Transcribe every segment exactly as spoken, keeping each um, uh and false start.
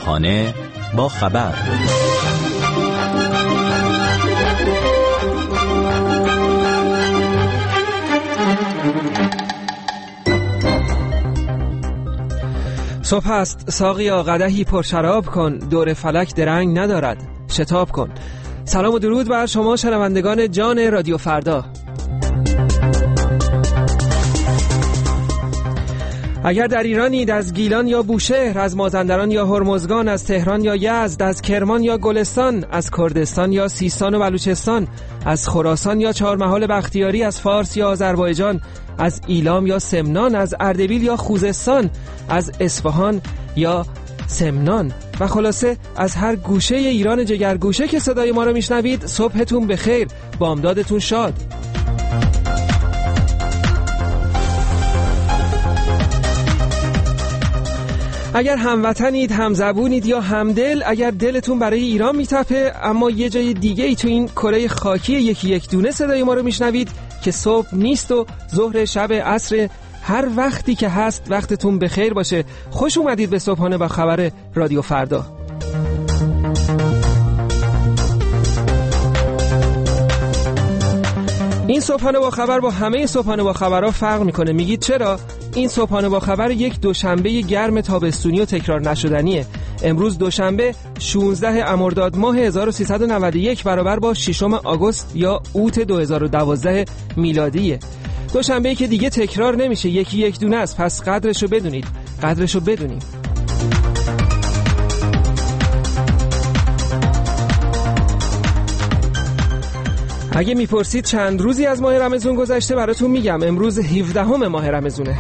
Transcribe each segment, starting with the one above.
صبحانه با خبر. صبح است ساقیا قدحی پر شراب کن، دور فلک درنگ ندارد شتاب کن. سلام و درود بر شما شنوندگان جان رادیو فردا. اگر در ایرانید، از گیلان یا بوشهر، از مازندران یا هرمزگان، از تهران یا یزد، از کرمان یا گلستان، از کردستان یا سیستان و بلوچستان، از خراسان یا چهارمحال بختیاری، از فارس یا آذربایجان، از ایلام یا سمنان، از اردبیل یا خوزستان، از اصفهان یا سمنان و خلاصه از هر گوشه ایران جگرگوشه که صدای ما رو میشنوید، صبحتون بخیر، بامدادتون شاد. اگر هموطنید، همزبونید یا همدل، اگر دلتون برای ایران میتپه اما یه جای دیگه ای تو این کره خاکی یکی یک دونه صدای ما رو میشنوید که صبح نیست و ظهر، شب، عصر، هر وقتی که هست وقتتون بخیر باشه. خوش اومدید به صبحانه با خبر رادیو فردا. این صبحانه با خبر با همه صبحانه با خبرها فرق میکنه. میگید چرا؟ این صبحانه با خبر یک دوشنبه گرم تابستونی و تکرار نشدنیه. امروز دوشنبه شانزده مرداد ماه هزار و سیصد و نود و یک برابر با ششم آگوست یا اوت دو هزار و دوازده میلادیه. دوشنبه‌ای که دیگه تکرار نمیشه، یکی یک دونه است، پس قدرشو بدونید، قدرشو بدونیم. اگه میپرسید چند روزی از ماه رمضان گذشته، براتون میگم امروز هفدهم ماه رمضونه.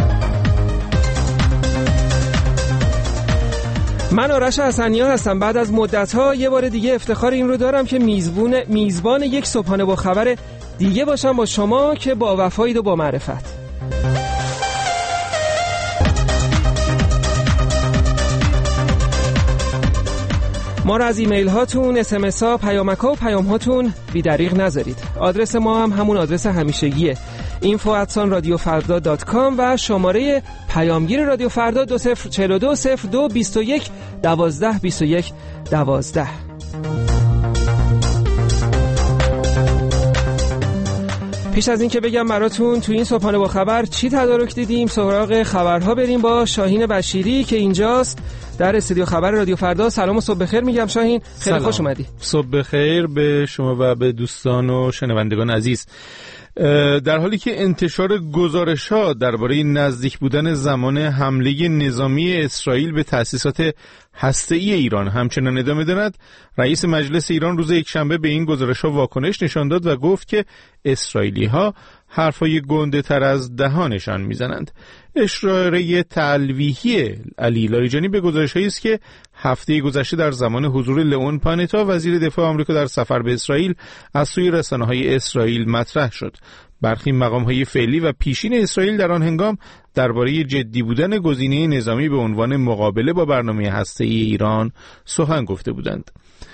من آرش حسنیان هستم. بعد از مدت‌ها یه بار دیگه افتخار این رو دارم که میزبون میزبان یک صبحانه با خبر دیگه باشم با شما که با وفایید و با معرفت. ما را از ایمیل هاتون، اس ام اس ها، پیامک ها و پیام هاتون بی دریغ نذارید. آدرس ما هم همون آدرس همیشگیه، اینفو ات رادیو فردا دات کام و شماره پیامگیر رادیو فردا دو صفر چهل و دو صفر دو بیست و یک دوازده بیست و یک دوازده. پیش از این که بگم براتون تو این صبحانه با خبر چی تدارک دیدیم، سراغ خبرها بریم با شاهین بشیری که اینجاست در استودیو خبر رادیو فردا. سلام و صبح بخیر میگم شاهین، خیلی خوش اومدی. صبح بخیر به شما و به دوستان و شنوندگان عزیز. در حالی که انتشار گزارش‌ها درباره نزدیک بودن زمان حمله نظامی اسرائیل به تأسیسات هسته‌ای ایران همچنان ادامه دارد، رئیس مجلس ایران روز یکشنبه به این گزارش‌ها واکنش نشان داد و گفت که اسرائیلی‌ها حرفای گنده تر از دهانشان میزنند. اشاره تلویحی علی لاریجانی به گزارش‌هایی است که هفته گذشته در زمان حضور لئون پانتا وزیر دفاع آمریکا در سفر به اسرائیل از سوی رسانه‌های اسرائیل مطرح شد. برخی مقام‌های فعلی و پیشین اسرائیل در آن هنگام درباره جدی بودن گزینه نظامی به عنوان مقابله با برنامه هسته‌ای ایران سخن گفته بودند.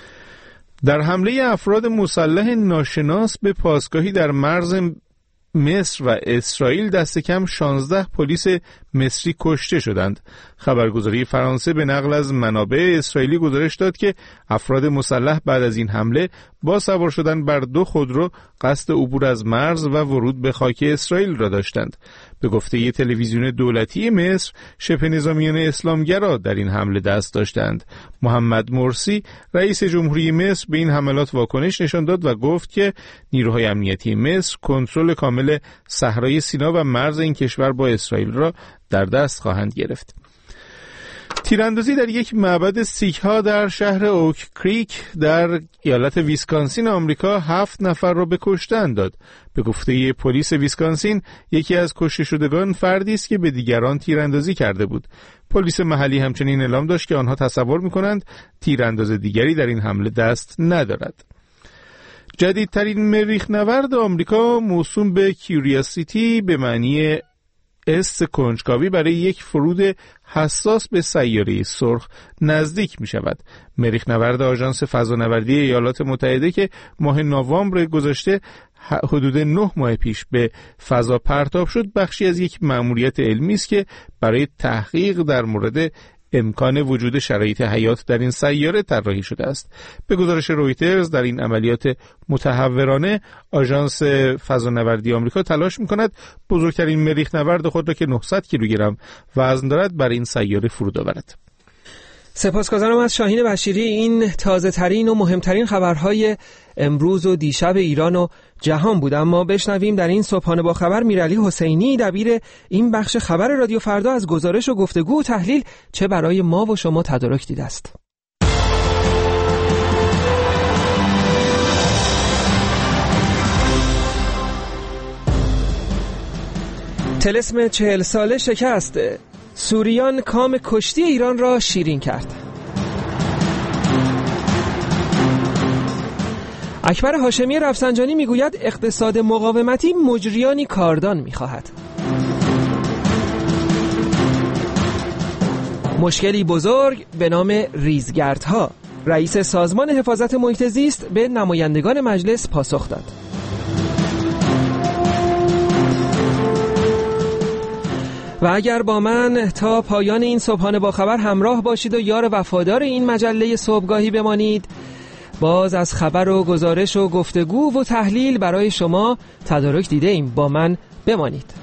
در حمله افراد مسلح ناشناس به پاسگاهی در مرز مصر و اسرائیل دست کم شانزده پلیس مصری کشته شدند. خبرگزاری فرانسه به نقل از منابع اسرائیلی گزارش داد که افراد مسلح بعد از این حمله با سوار شدن بر دو خودرو قصد عبور از مرز و ورود به خاک اسرائیل را داشتند. به گفته ی تلویزیون دولتی مصر، شبه نظامیان اسلامگرا در این حمله دست داشتند. محمد مرسی رئیس جمهوری مصر به این حملات واکنش نشان داد و گفت که نیروهای امنیتی مصر کنترل کامل صحرای سینا و مرز این کشور با اسرائیل را در دست خواهند گرفت. تیراندازی در یک معبد سیک‌ها در شهر اوک کریک در ایالت ویسکانسین آمریکا هفت نفر را به کشتن داد. به گفته پلیس ویسکانسین، یکی از کشته شدگان فردی است که به دیگران تیراندازی کرده بود. پلیس محلی همچنین اعلام داشت که آنها تصور می‌کنند تیرانداز دیگری در این حمله دست ندارد. جدیدترین مریخ نورد آمریکا موسوم به کیوریاسیتی به معنی است کنجکاوی برای یک فرود حساس به سیاره سرخ نزدیک می شود. مریخ نورد آژانس فضانوردی ایالات متحده که ماه نوامبر گذشته حدود نه ماه پیش به فضا پرتاب شد، بخشی از یک مأموریت علمی است که برای تحقیق در مورد امکان وجود شرایط حیات در این سیاره طراحی شده است. به گزارش رویترز در این عملیات متهورانه آژانس فضانوردی آمریکا تلاش می‌کند بزرگترین مریخ نورد خود را که نهصد کیلوگرم وزن دارد بر این سیاره فرود آورد. سپاسگزارم از شاهین بشیری. این تازه ترین و مهمترین خبرهای امروز و دیشب ایران و جهان بود. اما بشنویم در این صبحانه با خبر میرعلی حسینی دبیر این بخش خبر رادیو فردا از گزارش و گفتگو و تحلیل چه برای ما و شما تدارک دیده است. طلسم چهل ساله شکست. سوریان کام کشتی ایران را شیرین کرد. اکبر هاشمی رفسنجانی میگوید اقتصاد مقاومتی مجریانی کاردان میخواهد. مشکلی بزرگ به نام ریزگردها. رئیس سازمان حفاظت محیط زیست به نمایندگان مجلس پاسخ داد. و اگر با من تا پایان این صبحانه با خبر همراه باشید و یار وفادار این مجله صبحگاهی بمانید، باز از خبر و گزارش و گفتگو و تحلیل برای شما تدارک دیده ایم. با من بمانید.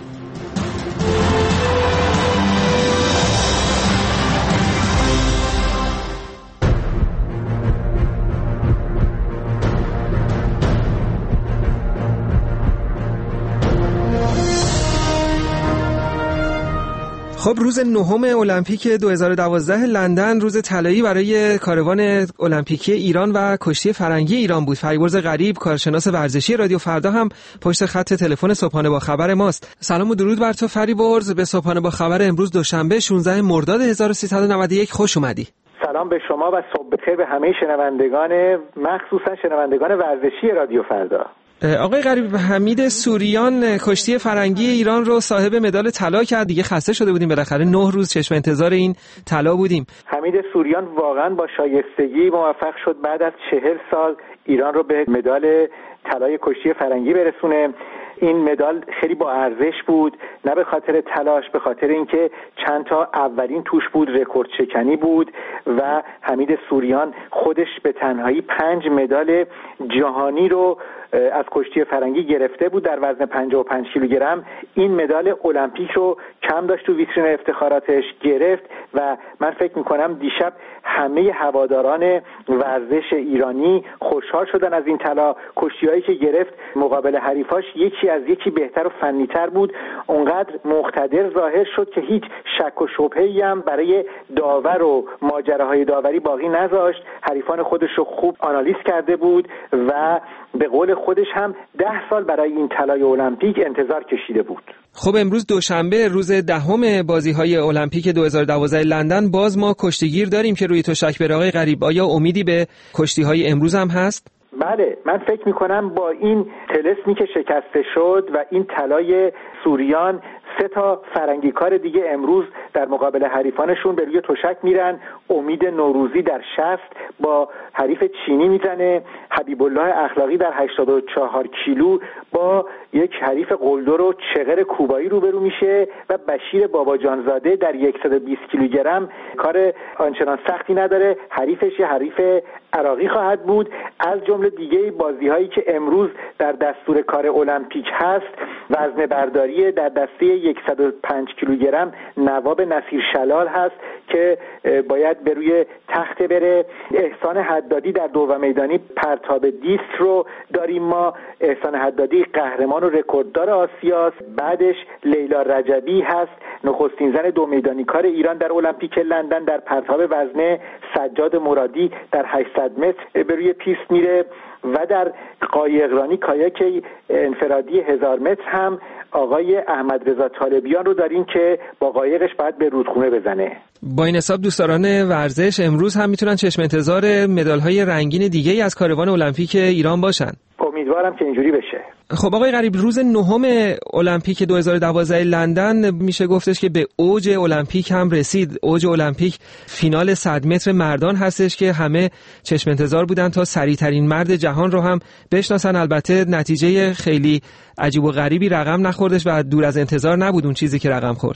خب روز نهم المپیک دو هزار و دوازده لندن روز طلایی برای کاروان المپیکی ایران و کشتی فرنگی ایران بود. فریبرز غریب کارشناس ورزشی رادیو فردا هم پشت خط تلفن صبحانه با خبر ماست. سلام و درود بر تو فریبرز. به صبحانه با خبر امروز دوشنبه شانزده مرداد هزار و سیصد و نود و یک خوش اومدی. سلام به شما و صبح بخیر به همه شنوندگان، مخصوصا شنوندگان ورزشی رادیو فردا. آقای غریب، حمید سوریان کشتی فرنگی ایران رو صاحب مدال طلا کرد. دیگه خسته شده بودیم، بالاخره نه روز چشم انتظار این طلا بودیم. حمید سوریان واقعا با شایستگی موفق شد بعد از چهل سال ایران رو به مدال طلای کشتی فرنگی برسونه. این مدال خیلی با ارزش بود، نه به خاطر تلاش، به خاطر اینکه چند تا اولین توش بود، رکورد شکنی بود و حمید سوریان خودش به تنهایی پنج مدال جهانی رو از کشتی فرنگی گرفته بود در وزن پنجاه و پنج کیلوگرم. این مدال المپیک رو کم داشت تو ویترین افتخاراتش گرفت و من فکر میکنم دیشب همه هواداران ورزش ایرانی خوشحال شدن از این طلا. کشتی‌هایی که گرفت مقابل حریفاش یکی از یکی بهتر و فنی‌تر بود، اونقدر مقتدر ظاهر شد که هیچ شک و شبهه‌ای هم برای داور و ماجراهای داوری باقی نذاشت. حریفان خودش رو خوب آنالیز کرده بود و به قول خودش هم ده سال برای این طلای المپیک انتظار کشیده بود. خب امروز دوشنبه روز دهم بازی‌های المپیک دو هزار و دوازده لندن، باز ما کشتیگیر داریم که روی تشک بر. آقای غریب، آیا امیدی به کشتی‌های امروز هم هست؟ بله، من فکر می‌کنم با این طلسمی که شکسته شد و این طلای سوریان، سه تا فرنگی کار دیگه امروز در مقابل حریفانشون به روی تشک میرن. امید نوروزی در شصت با حریف چینی میزنه. حبیب الله اخلاقی در هشتاد و چهار کیلو با یک حریف قلدر و چغر کوبایی روبرو میشه و بشیر باباجانزاده در صد و بیست کیلوگرم کار آنچنان سختی نداره. حریفش یه حریف عراقی خواهد بود. از جمله دیگه بازی‌هایی که امروز در دستور کار المپیک هست، وزنه برداری در دسته صد و پنج کیلوگرم نواب نصیر شلال هست که باید به روی تخت بره. احسان حدادی در دو میدانی پرتاب دیسک رو داریم. ما احسان حدادی قهرمان و رکورددار آسیاست. بعدش لیلا رجبی هست، نخستین زن دو میدانی کار ایران در المپیک لندن در پرتاب وزنه. سجاد مرادی در هشتصد متر به روی پیست میره و در قایقرانی کایاک انفرادی هزار متر هم آقای احمد رضا طالبیان رو داریم که با قایقش باید به رودخونه بزنه. با این حساب دوستداران ورزش امروز هم میتونن چشم انتظار مدال‌های رنگین دیگه‌ای از کاروان المپیک ایران باشن. امیدوارم که اینجوری بشه. خب آقای غریب، روز نهم المپیک دو هزار و دوازده لندن میشه گفتش که به اوج المپیک هم رسید. اوج المپیک فینال صد متر مردان هستش که همه چشم انتظار بودن تا سریعترین مرد جهان رو هم بشناسن. البته نتیجه خیلی عجیب و غریبی رقم نخوردش و دور از انتظار نبود اون چیزی که رقم خورد.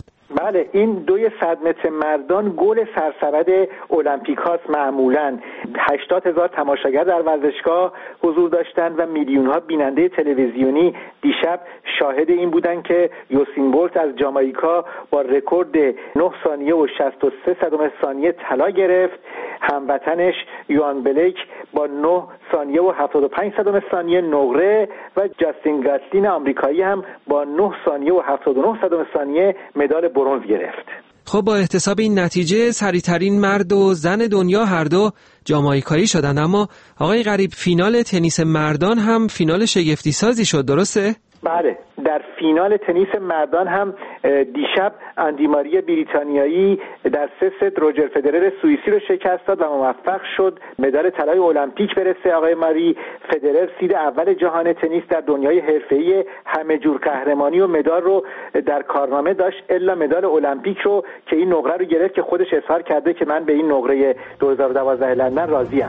بله، این دوی صد متر مردان گل سرسبد المپیک هاست. معمولاً هشتاد هزار تماشاگر در ورزشگاه حضور داشتند و میلیون ها بیننده تلویزیونی دیشب شاهد این بودند که یوسین بولت از جامائیکا با رکورد نه ثانیه و شصت و سه صدم ثانیه طلا گرفت. هموطنش یوان بلیک با نه ثانیه و هفتاد و پنج صدم ثانیه نقره و جاستین گاتلین آمریکایی هم با نه ثانیه و هفتاد و نه صدم ثانیه مدال برنز گرفت. خب با احتساب این نتیجه سریعترین مرد و زن دنیا هر دو جامائیکایی شدند. اما آقای غریب، فینال تنیس مردان هم فینال شگفتی سازی شد، درسته؟ بله، در فینال تنیس مردان هم دیشب اندی ماری بریتانیایی در سه ست روجر فدرر سوئیسی رو شکست داد و موفق شد مدال طلای المپیک برسه. آقای ماری فدرر سید اول جهان تنیس در دنیای حرفه‌ای همه جور قهرمانی و مدال رو در کارنامه داشت الا مدال المپیک رو که این نقره رو گرفت که خودش اظهار کرده که من به این نقره دو هزار و دوازده لندن راضیم.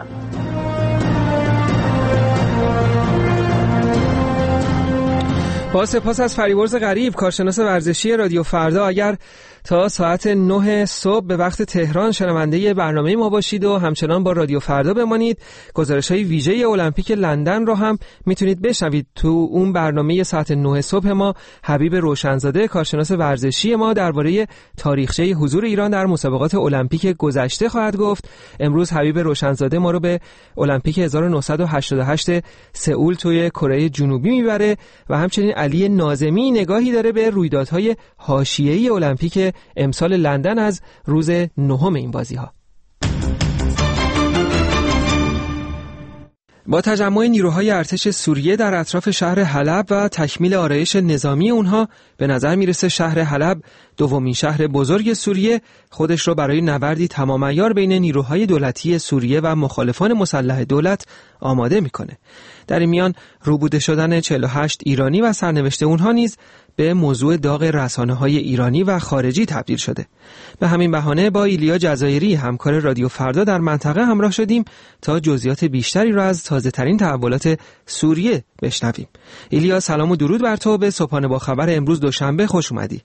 با سپاس از فریبرز غریب، کارشناس ورزشی رادیو فردا. اگر تا ساعت نه صبح به وقت تهران شنونده برنامه ما باشید و همچنان با رادیو فردا بمانید، گزارش‌های ویژه المپیک لندن رو هم میتونید بشنوید. تو اون برنامه ساعت نه صبح ما حبیب روشنزاده، کارشناس ورزشی ما، درباره تاریخچه حضور ایران در مسابقات المپیک گذشته خواهد گفت. امروز حبیب روشنزاده ما رو به المپیک هزار و نهصد و هشتاد و هشت سئول توی کره جنوبی میبره و همچنین علی ناظمی نگاهی داره به رویدادهای حاشیه‌ای المپیک امسال لندن از روز نهم این بازی‌ها. با تجمع نیروهای ارتش سوریه در اطراف شهر حلب و تکمیل آرایش نظامی اونها، به نظر میرسه شهر حلب، دومین شهر بزرگ سوریه، خودش رو برای نبردی تمام عیار بین نیروهای دولتی سوریه و مخالفان مسلح دولت آماده میکنه. در این میان روبوده شدن چهل و هشت ایرانی و سرنوشت اونها نیز به موضوع داغ رسانه‌های ایرانی و خارجی تبدیل شده. به همین بهانه با ایلیا جزایری، همکار رادیو فردا در منطقه همراه شدیم تا جزئیات بیشتری را از تازه‌ترین تحولات سوریه بشنویم. ایلیا، سلام و درود بر تو. به صبحانه با خبر امروز دوشنبه خوش اومدی.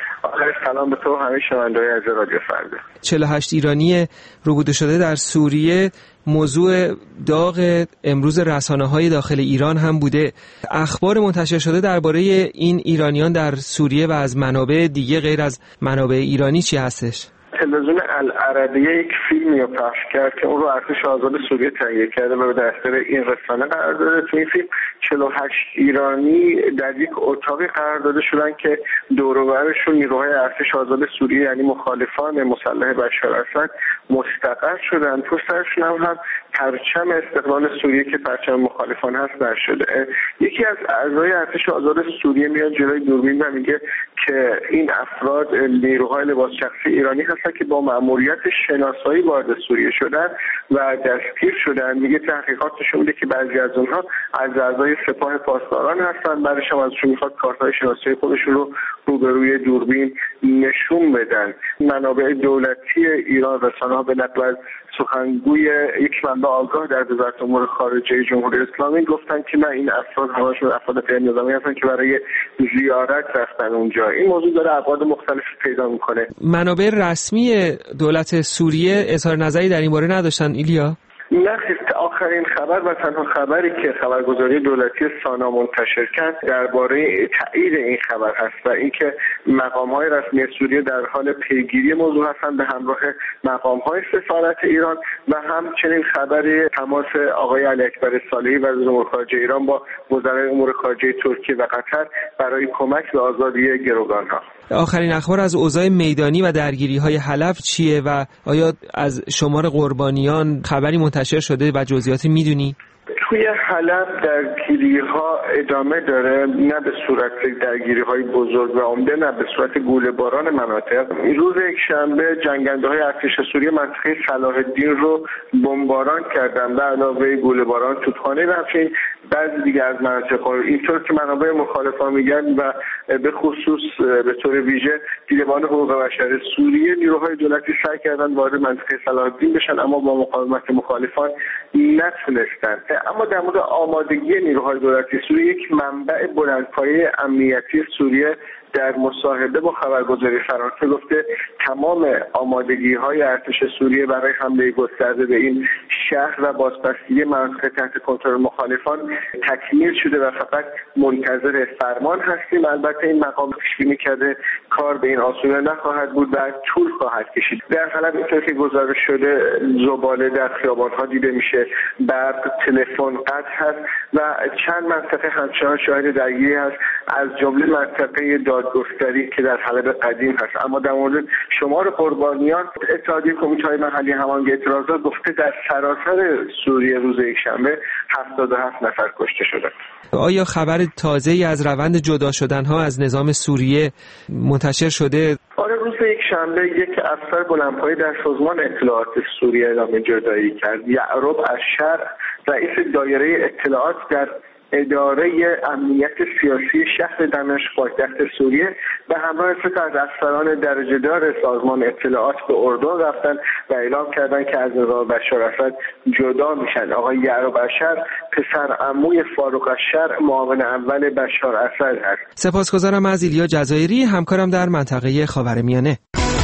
سلام به تو همه شنونده‌های از رادیو فردا. چهل و هشت ایرانی روبوده شده در سوریه موضوع داغ امروز رسانه‌های داخل ایران هم بوده. اخبار منتشر شده درباره این ایرانیان در سوریه و از منابع دیگه غیر از منابع ایرانی چی هستش؟ تلویزیون العربیه یک فیلمی رو پخش کرد که اون رو ارتش آزاد سوریه تهیه کرده و به دستور این رسانه قرار داده. تو این فیلم چهل و هشت ایرانی در یک اتاقی قرار داده شدن که دور و برشون نیروهای ارتش آزاد سوریه یعنی مخالفان مسلح بشار اسد مستقر شدن. پشت سرشون هم, هم پرچم استقلال سوریه که پرچم مخالفان هست در شده. یکی از اعضای ارتش آزاد سوریه میاد جلوی دوربین و میگه که این افراد نیروهای لباس شخصی ایرانی هستن که با مأموریت شناسایی وارد سوریه شدن و دستگیر شدن. میگه تحقیقات نشون میده که بعضی از اونها از اعضای سپاه پاسداران هستن. بعدش هم ازشون میخواد کارت‌های شناسایی خودشون رو روبروی دوربین نشون بدن. منابع دولتی ایران، رسانه‌ها به نقل از سخنگوی یک منبع آگاه در وزارت امور خارجه جمهوری اسلامی گفتن که نه، این افراد همشون افراد غیر نظامی هستن که برای زیارت رفتن اونجا. این موضوع داره ابعاد مختلفی پیدا میکنه. منابع رسمی دولت سوریه اظهار نظری در این باره نداشتن ایلیا؟ نه، آخرین خبر و تنها خبری که خبرگزاری دولتی سانا منتشر کرد درباره تایید این خبر هست و اینکه مقام‌های رسمی سوریه در حال پیگیری موضوع هستند به همراه مقام‌های سفارت ایران و همچنین خبر تماس آقای علی اکبر صالحی وزیر امور خارجه ایران با وزرای امور خارجه ترکیه و قطر برای کمک به آزادی گروگان‌ها. آخرین اخبار از اوضاع میدانی و درگیری‌های حلب چیه و آیا از شمار قربانیان خبری منتشر شده و جزئیاتی میدونی؟ توی حلب درگیری‌ها ادامه داره، نه به صورت درگیری‌های بزرگ و عمده، نه به صورت گوله باران مناطق. روز یکشنبه جنگنده‌های ارتش سوریه منطقه صلاح الدین رو بمباران کردن. به علاوه گوله باران توپخانه و همچنین بعضی دیگه از مناطق. اینطور که منابع مخالفان میگن و به خصوص به طور ویژه دیدبان حقوق بشر سوریه، نیروهای دولتی سعی کردن وارد منطقه صلاح الدین بشن اما با مقاومت مخالفان نتونستن. اما در مورد آمادگی نیروهای دولتی سوریه، یک منبع بلندپایه امنیتی سوریه در مصاحبه با خبرگزاری فرانسه گفته تمام آمادگی‌های ارتش سوریه برای حمله گسترده به این شهر و بازبستگی مناطق تحت کنترل مخالفان تکمیل شده و فقط منتظر فرمان هستیم. البته این مقام پیش بینی کرده کار به این آسونی نخواهد بود و طول خواهد کشید. در حلب اینطور که گزارش شده زباله در خیابان‌ها دیده میشه، برق، تلفن قطع هست و چند منطقه همچنان شاهد درگیری هست، از جمله منطقه دادگستری که در حلب قدیم هست. اما در مورد شمار قربانیان اتحادیه کمیته‌های محلی هماهنگی اعتراضات گفته در سراسر سوریه روز یکشنبه هفتاد و هفت نفر کشته شدند. آیا خبر تازه‌ای از روند جدا شدن‌ها از نظام سوریه منتشر شده؟ آره، روز یک شنبه یک افسر بلندپایه در سازمان اطلاعات سوریه اعلام جدایی کرد. یعرب اششر، رئیس دایره اطلاعات در اداره امنیت سیاسی شهر دمشق پایتخت سوریه به همراه سه از افسران درجه دار سازمان اطلاعات به اردن رفتن و اعلام کردند که از نظام بشار اسد جدا میشن. آقای یعرب اششر پسر عموی فاروق اششر معاون اول بشار اسد هست. سپاسگزارم از ایلیا جزایری، همکارم در منطقه خاورمیانه.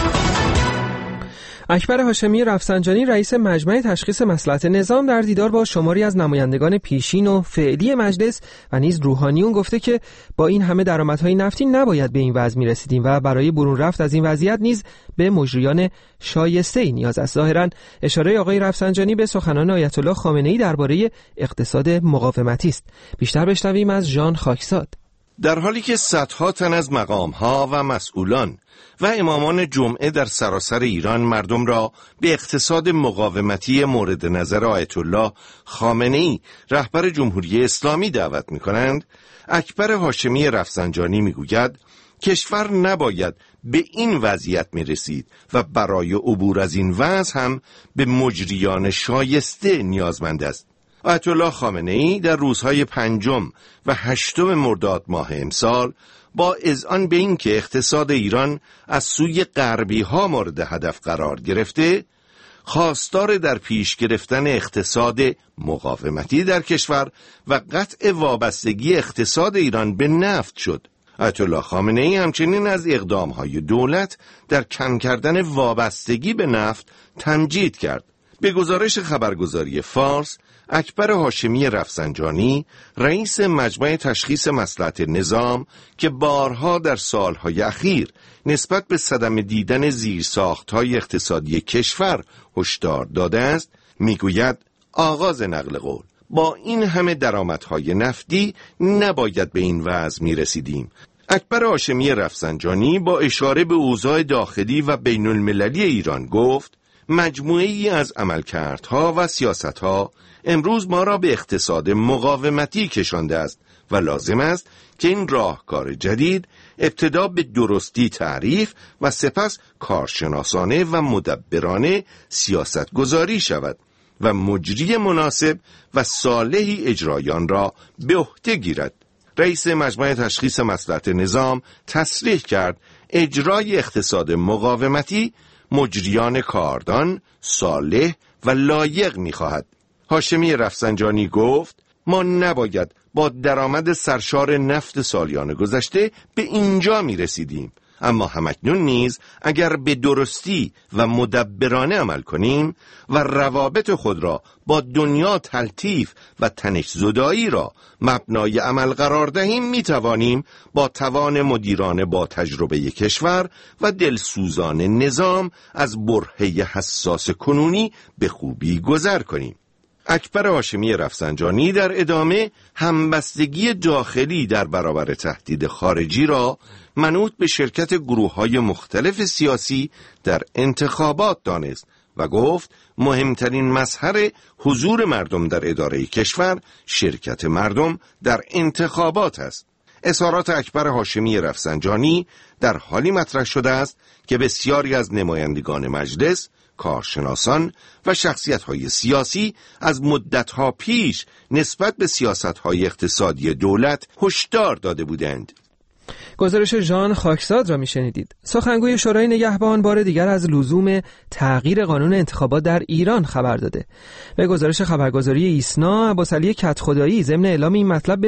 اکبر هاشمی رفسنجانی رئیس مجمع تشخیص مصلحت نظام در دیدار با شماری از نمایندگان پیشین و فعلی مجلس و نیز روحانیون گفته که با این همه درآمدهای نفتی نباید به این وضع می‌رسیدیم و برای برون رفت از این وضعیت نیز به مجریان شایسته‌ای نیاز است. ظاهراً اشاره آقای رفسنجانی به سخنان آیت الله خامنه‌ای درباره اقتصاد مقاومتی است. بیشتر بشنویم از ژان خاکزاد. در حالی که صدها تن از مقام‌ها و مسئولان و امامان جمعه در سراسر ایران مردم را به اقتصاد مقاومتی مورد نظر آیت الله خامنه‌ای رهبر جمهوری اسلامی دعوت می‌کنند، اکبر هاشمی رفسنجانی می‌گوید کشور نباید به این وضعیت می‌رسید و برای عبور از این وضع هم به مجریان شایسته نیازمند است. آیت الله خامنه‌ای در روزهای پنجم و هشتم مرداد ماه امسال با اذعان به این که اقتصاد ایران از سوی غربی ها مورد هدف قرار گرفته، خواستار در پیش گرفتن اقتصاد مقاومتی در کشور و قطع وابستگی اقتصاد ایران به نفت شد. آیت الله خامنه‌ای همچنین از اقدام‌های دولت در کم کردن وابستگی به نفت تمجید کرد. به گزارش خبرگزاری فارس، اکبر هاشمی رفسنجانی رئیس مجمع تشخیص مصلحت نظام که بارها در سالهای اخیر نسبت به صدمه دیدن زیرساخت‌های اقتصادی کشور هشدار داده است، میگوید آغاز نقل قول با این همه درآمدهای نفتی نباید به این وضع میرسیدیم. اکبر هاشمی رفسنجانی با اشاره به اوضاع داخلی و بین المللی ایران گفت مجموعه‌ای از عملکردها و سیاستها امروز ما را به اقتصاد مقاومتی کشانده است و لازم است که این راهکار جدید ابتدا به درستی تعریف و سپس کارشناسانه و مدبرانه سیاست گذاری شود و مجری مناسب و صالحی اجرایان را به عهده گیرد. رئیس مجمع تشخیص مصلحت نظام تصریح کرد اجرای اقتصاد مقاومتی مجریان کاردان، صالح و لایق می‌خواهد. هاشمی رفسنجانی گفت ما نباید با درآمد سرشار نفت سالیان گذشته به اینجا می‌رسیدیم، اما همکنون نیز اگر به درستی و مدبرانه عمل کنیم و روابط خود را با دنیا تلطیف و تنش زدایی را مبنای عمل قرار دهیم میتوانیم با توان مدیران با تجربه کشور و دلسوزان نظام از برهه حساس کنونی به خوبی گذر کنیم. اکبر هاشمی رفسنجانی در ادامه همبستگی داخلی در برابر تهدید خارجی را منوط به شرکت گروه‌های مختلف سیاسی در انتخابات دانست و گفت مهمترین مظهر حضور مردم در اداره کشور شرکت مردم در انتخابات است. اظهارات اکبر هاشمی رفسنجانی در حالی مطرح شده است که بسیاری از نمایندگان مجلس، کارشناسان و شخصیت‌های سیاسی از مدت‌ها پیش نسبت به سیاست‌های اقتصادی دولت هشدار داده بودند. گزارش ژان خاکزاد را میشنیدید. سخنگوی شورای نگهبان بار دیگر از لزوم تغییر قانون انتخابات در ایران خبر داده. به گزارش خبرگزاری ایسنا، ابوسعلی کدخدایی ضمن اعلام این مطلب به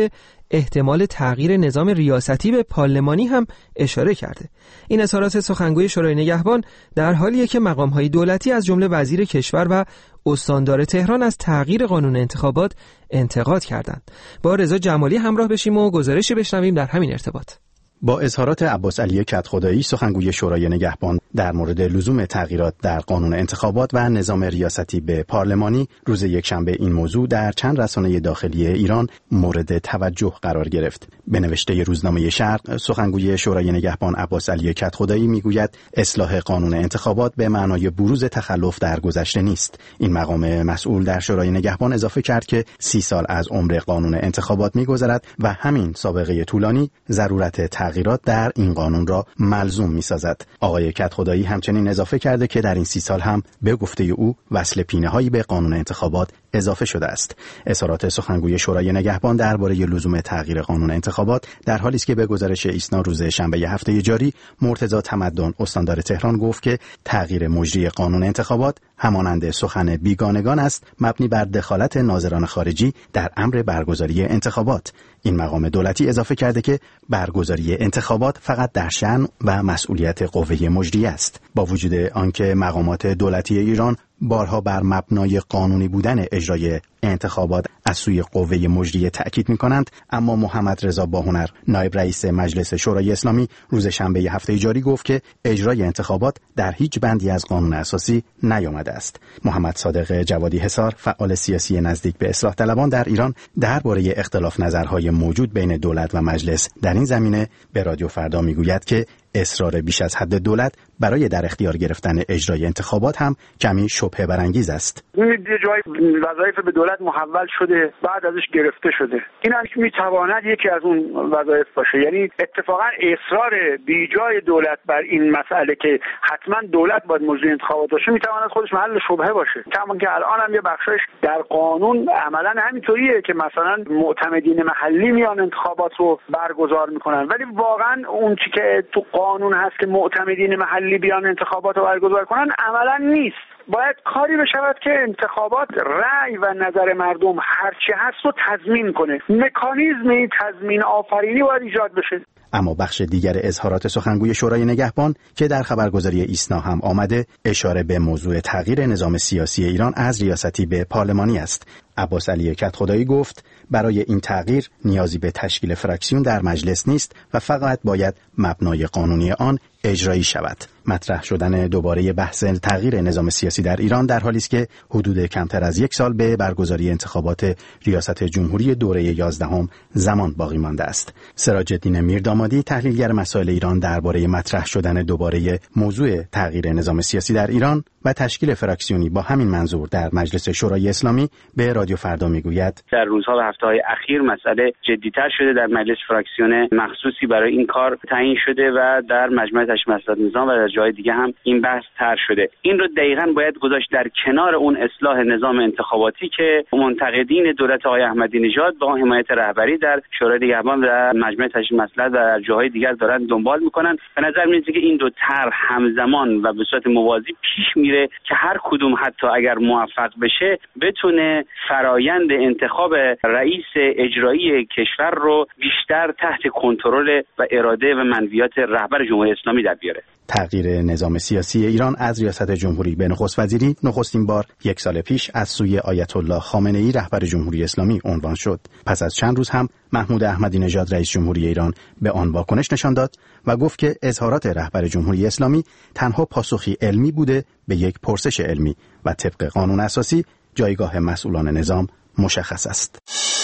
احتمال تغییر نظام ریاستی به پارلمانی هم اشاره کرده. این اظهارات سخنگوی شورای نگهبان در حالیه که مقام‌های دولتی از جمله وزیر کشور و استاندار تهران از تغییر قانون انتخابات انتقاد کردند. با رضا جمالی همراه بشیم و گزارشی بشنویم در همین ارتباط. با اظهارات عباس علی کدخدایی سخنگوی شورای نگهبان در مورد لزوم تغییرات در قانون انتخابات و نظام ریاستی به پارلمانی، روز یکشنبه این موضوع در چند رسانه داخلی ایران مورد توجه قرار گرفت. به نوشته روزنامه شرق، سخنگوی شورای نگهبان عباس علی کدخدایی میگوید اصلاح قانون انتخابات به معنای بروز تخلف در گذشته نیست. این مقام مسئول در شورای نگهبان اضافه کرد که سی سال از عمر قانون انتخابات میگذرد و همین سابقه طولانی ضرورت تغییرات در این قانون را ملزوم می‌سازد. آقای کدخدایی همچنین اضافه کرده که در این سی سال هم به گفته او وصل پینه‌هایی به قانون انتخابات اضافه شده است. اظهارات سخنگوی شورای نگهبان درباره لزوم تغییر قانون انتخابات در حالی است که به گزارش ایسنا روز شنبه هفته جاری مرتضی تمدن استاندار تهران گفت که تغییر مجری قانون انتخابات همانند سخن بیگانگان است، مبنی بر دخالت ناظران خارجی در امر برگزاری انتخابات. این مقام دولتی اضافه کرده که برگزاری انتخابات فقط در شأن و مسئولیت قوه مجریه است. با وجود آنکه مقامات دولتی ایران بارها بر مبنای قانونی بودن اجرای انتخابات از سوی قوه مجریه تأکید می‌کنند، اما محمد رضا باهنر نایب رئیس مجلس شورای اسلامی روز شنبه هفته جاری گفت که اجرای انتخابات در هیچ بندی از قانون اساسی نیامده است. محمد صادق جوادی حصار، فعال سیاسی نزدیک به اصلاح طلبان در ایران، درباره اختلاف نظرهای موجود بین دولت و مجلس در این زمینه به رادیو فردا میگوید که اصرار بیش از حد دولت برای در اختیار گرفتن اجرای انتخابات هم کمی شبهه برانگیز است. یه جای وظایف به دولت محول شده، بعد ازش گرفته شده. این هم میتواند یکی از اون وظایف باشه. یعنی اتفاقا اصرار بیجای دولت بر این مسئله که حتما دولت باید مجری انتخابات باشه میتواند خودش محل شبهه باشه. کما که الان هم یه بخشش در قانون عملا همینطوریه که مثلا معتمدین محلی میان انتخابات رو برگزار میکنن، ولی واقعا اون چیزی که تو قانون هست که معتمدین محلی بیان انتخابات رو برگزار کنن عملا نیست. باید کاری بشود که انتخابات رأی و نظر مردم هرچی هست رو تضمین کنه. مکانیزم این تضمین آفرینی باید ایجاد بشه. اما بخش دیگر اظهارات سخنگوی شورای نگهبان که در خبرگزاری ایسنا هم آمده، اشاره به موضوع تغییر نظام سیاسی ایران از ریاستی به پارلمانی است. عباس علی کدخدایی گفت برای این تغییر نیازی به تشکیل فراکسیون در مجلس نیست و فقط باید مبنای قانونی آن اجرایی شود. مطرح شدن دوباره بحث تغییر نظام سیاسی در ایران در حالی است که حدود کمتر از یک سال به برگزاری انتخابات ریاست جمهوری دوره یازدهم زمان باقی مانده است. سراج الدین میردامادی، تحلیلگر مسائل ایران، درباره مطرح شدن دوباره موضوع تغییر نظام سیاسی در ایران و تشکیل فراکسیونی با همین منظور در مجلس شورای اسلامی به رادیو فردا میگوید در روزها و هفته‌های اخیر مسئله جدی‌تر شده. در مجلس فراکسیون مخصوصی برای این کار تعیین شده و در مجمع تشکیل مسئلات نظام و در جای دیگه هم این بحث طرح شده. این رو دقیقاً باید گذاشت در کنار اون اصلاح نظام انتخاباتی که منتقدین دولت آقای احمدی نژاد با حمایت رهبری در شورای نگهبان و مجمع تشکیل مسئلات و در جاهای دیگر دارن دنبال میکنن. به نظر میاد که این دو طرح همزمان و به صورت موازی پیش میره که هر کدوم حتی اگر موفق بشه بتونه فرایند انتخاب رئیس اجرایی کشور رو بیشتر تحت کنترل و اراده و منویات رهبر جمهوری اسلامی در بیاره. تغییر نظام سیاسی ایران از ریاست جمهوری به نخست وزیری نخستین بار یک سال پیش از سوی آیت الله خامنه ای رهبر جمهوری اسلامی عنوان شد. پس از چند روز هم محمود احمدی نژاد رئیس جمهوری ایران به آن واکنش نشان داد و گفت که اظهارات رهبر جمهوری اسلامی تنها پاسخی علمی بوده به یک پرسش علمی و طبق قانون اساسی جایگاه مسئولان نظام مشخص است.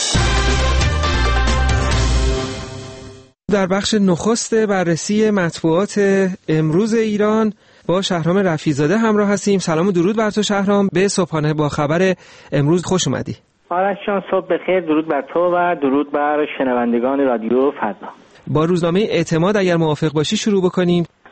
در بخش نخست بررسی مطبوعات امروز ایران با شهرام رفیع‌زاده همراه هستیم. سلام و درود بر تو شهرام. به صبحانه با خبر امروز خوش اومدی. آرش جان صبح بخیر. درود بر تو و درود بر شنوندگان رادیو فردا. با روزنامه اعتماد اگر موافق باشی شروع بکنیم.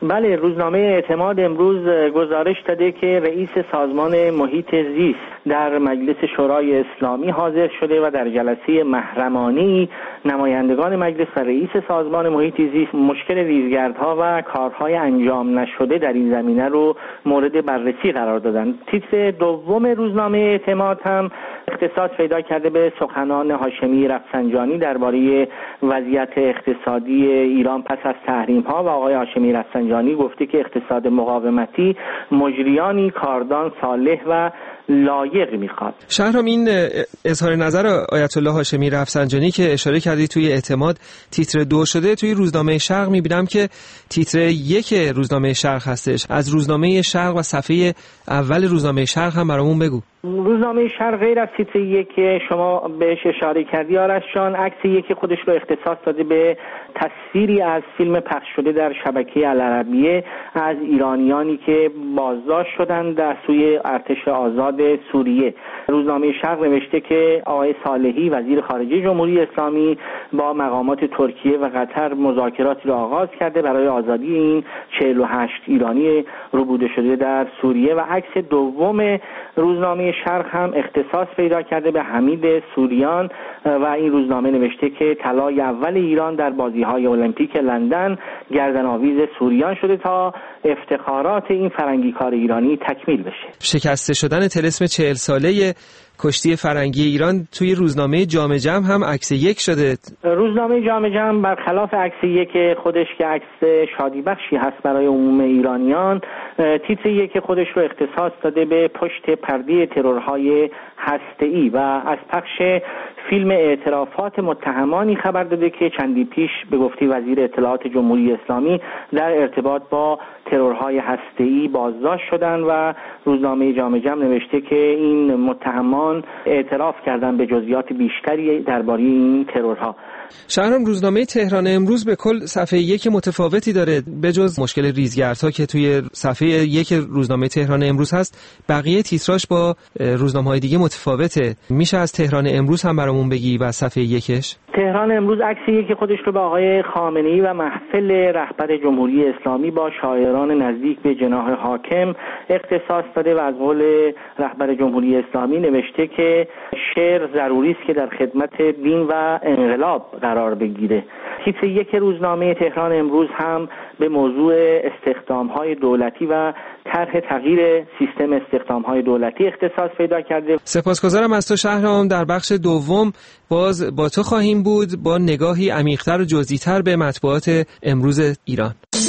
بله، روزنامه اعتماد امروز گزارش داده که رئیس سازمان محیط زیست در مجلس شورای اسلامی حاضر شده و در جلسه محرمانه‌ای نمایندگان مجلس و رئیس سازمان محیط زیست مشکل ریزگردها و کارهای انجام نشده در این زمینه رو مورد بررسی قرار دادن. تیتر دوم روزنامه اعتماد هم اختصاص پیدا کرده به سخنان هاشمی رفسنجانی درباره وضعیت اقتصادی ایران پس از تحریم‌ها و آقای هاشمی رفسنجانی گفته که اقتصاد مقاومتی مجریانی کاردان، صالح و لایق میخواد. شهرام، این اظهار نظر آیت الله هاشمی رفسنجانی که اشاره کردی توی اعتماد تیتر دو شده، توی روزنامه شرق میبینم که تیتر یک روزنامه شرق هستش. از روزنامه شرق و صفحه اول روزنامه شرق هم برامون بگو. روزنامه شرق غیر از تیتر یک که شما بهش اشاره کردی آرش جان، عکس یک خودش رو اختصاص داده به تصویری از فیلم پخش شده در شبکه العربیه از ایرانیانی که بازداشت شدن در سوی ارتش آزاد سوریه. روزنامه شرق نوشته که آقای صالحی وزیر خارجه جمهوری اسلامی با مقامات ترکیه و قطر مذاکراتی را آغاز کرده برای آزادی این چهل و هشت ایرانی ربوده شده در سوریه. و عکس دوم روزنامه شرق هم اختصاص پیدا کرده به حمید سوریان و این روزنامه نوشته که طلای اول ایران در بازی‌های المپیک لندن گردن‌آویز سوریان شده تا افتخارات این فرنگیکار ایرانی تکمیل بشه. شکسته شدن طلسم چهل ساله کشتی فرنگی ایران توی روزنامه جام جم هم عکس یک شده. روزنامه جام جم برخلاف عکس یک خودش که عکس شادی بخشی هست برای عموم ایرانیان، تیتر یک خودش رو اختصاص داده به پشت پرده ترورهای هسته‌ای و از پخش فیلم اعترافات متهمانی خبر داده که چندی پیش به گفته وزیر اطلاعات جمهوری اسلامی در ارتباط با ترورهای هسته‌ای بازداشت شدند و روزنامه جام جم نوشته که این متهمان اعتراف کردند به جزئیات بیشتری درباره این ترورها. شهرام، روزنامه تهران امروز به کل صفحه یک متفاوتی داره. به جز مشکل ریزگردها که توی صفحه یک روزنامه تهران امروز هست، بقیه تیتراش با روزنامه‌های دیگه متفاوته. میشه از تهران امروز هم برامون بگی و صفحه یکش؟ تهران امروز عکس یک خودش رو به آقای خامنه‌ای و محفل رهبر جمهوری اسلامی با شاعران نزدیک به جناح حاکم اختصاص داده و از قول رهبر جمهوری اسلامی نوشته که شعر ضروری است که در خدمت دین و انقلاب قرار بگیره. تیتر یک روزنامه تهران امروز هم به موضوع استخدام‌های دولتی و طرح تغییر سیستم استخدام‌های دولتی اختصاص پیدا کرده. سپاسگزارم از تو شهرام. در بخش دوم باز با تو خواهیم بود با نگاهی عمیق‌تر و جزئی‌تر به مطبوعات امروز ایران.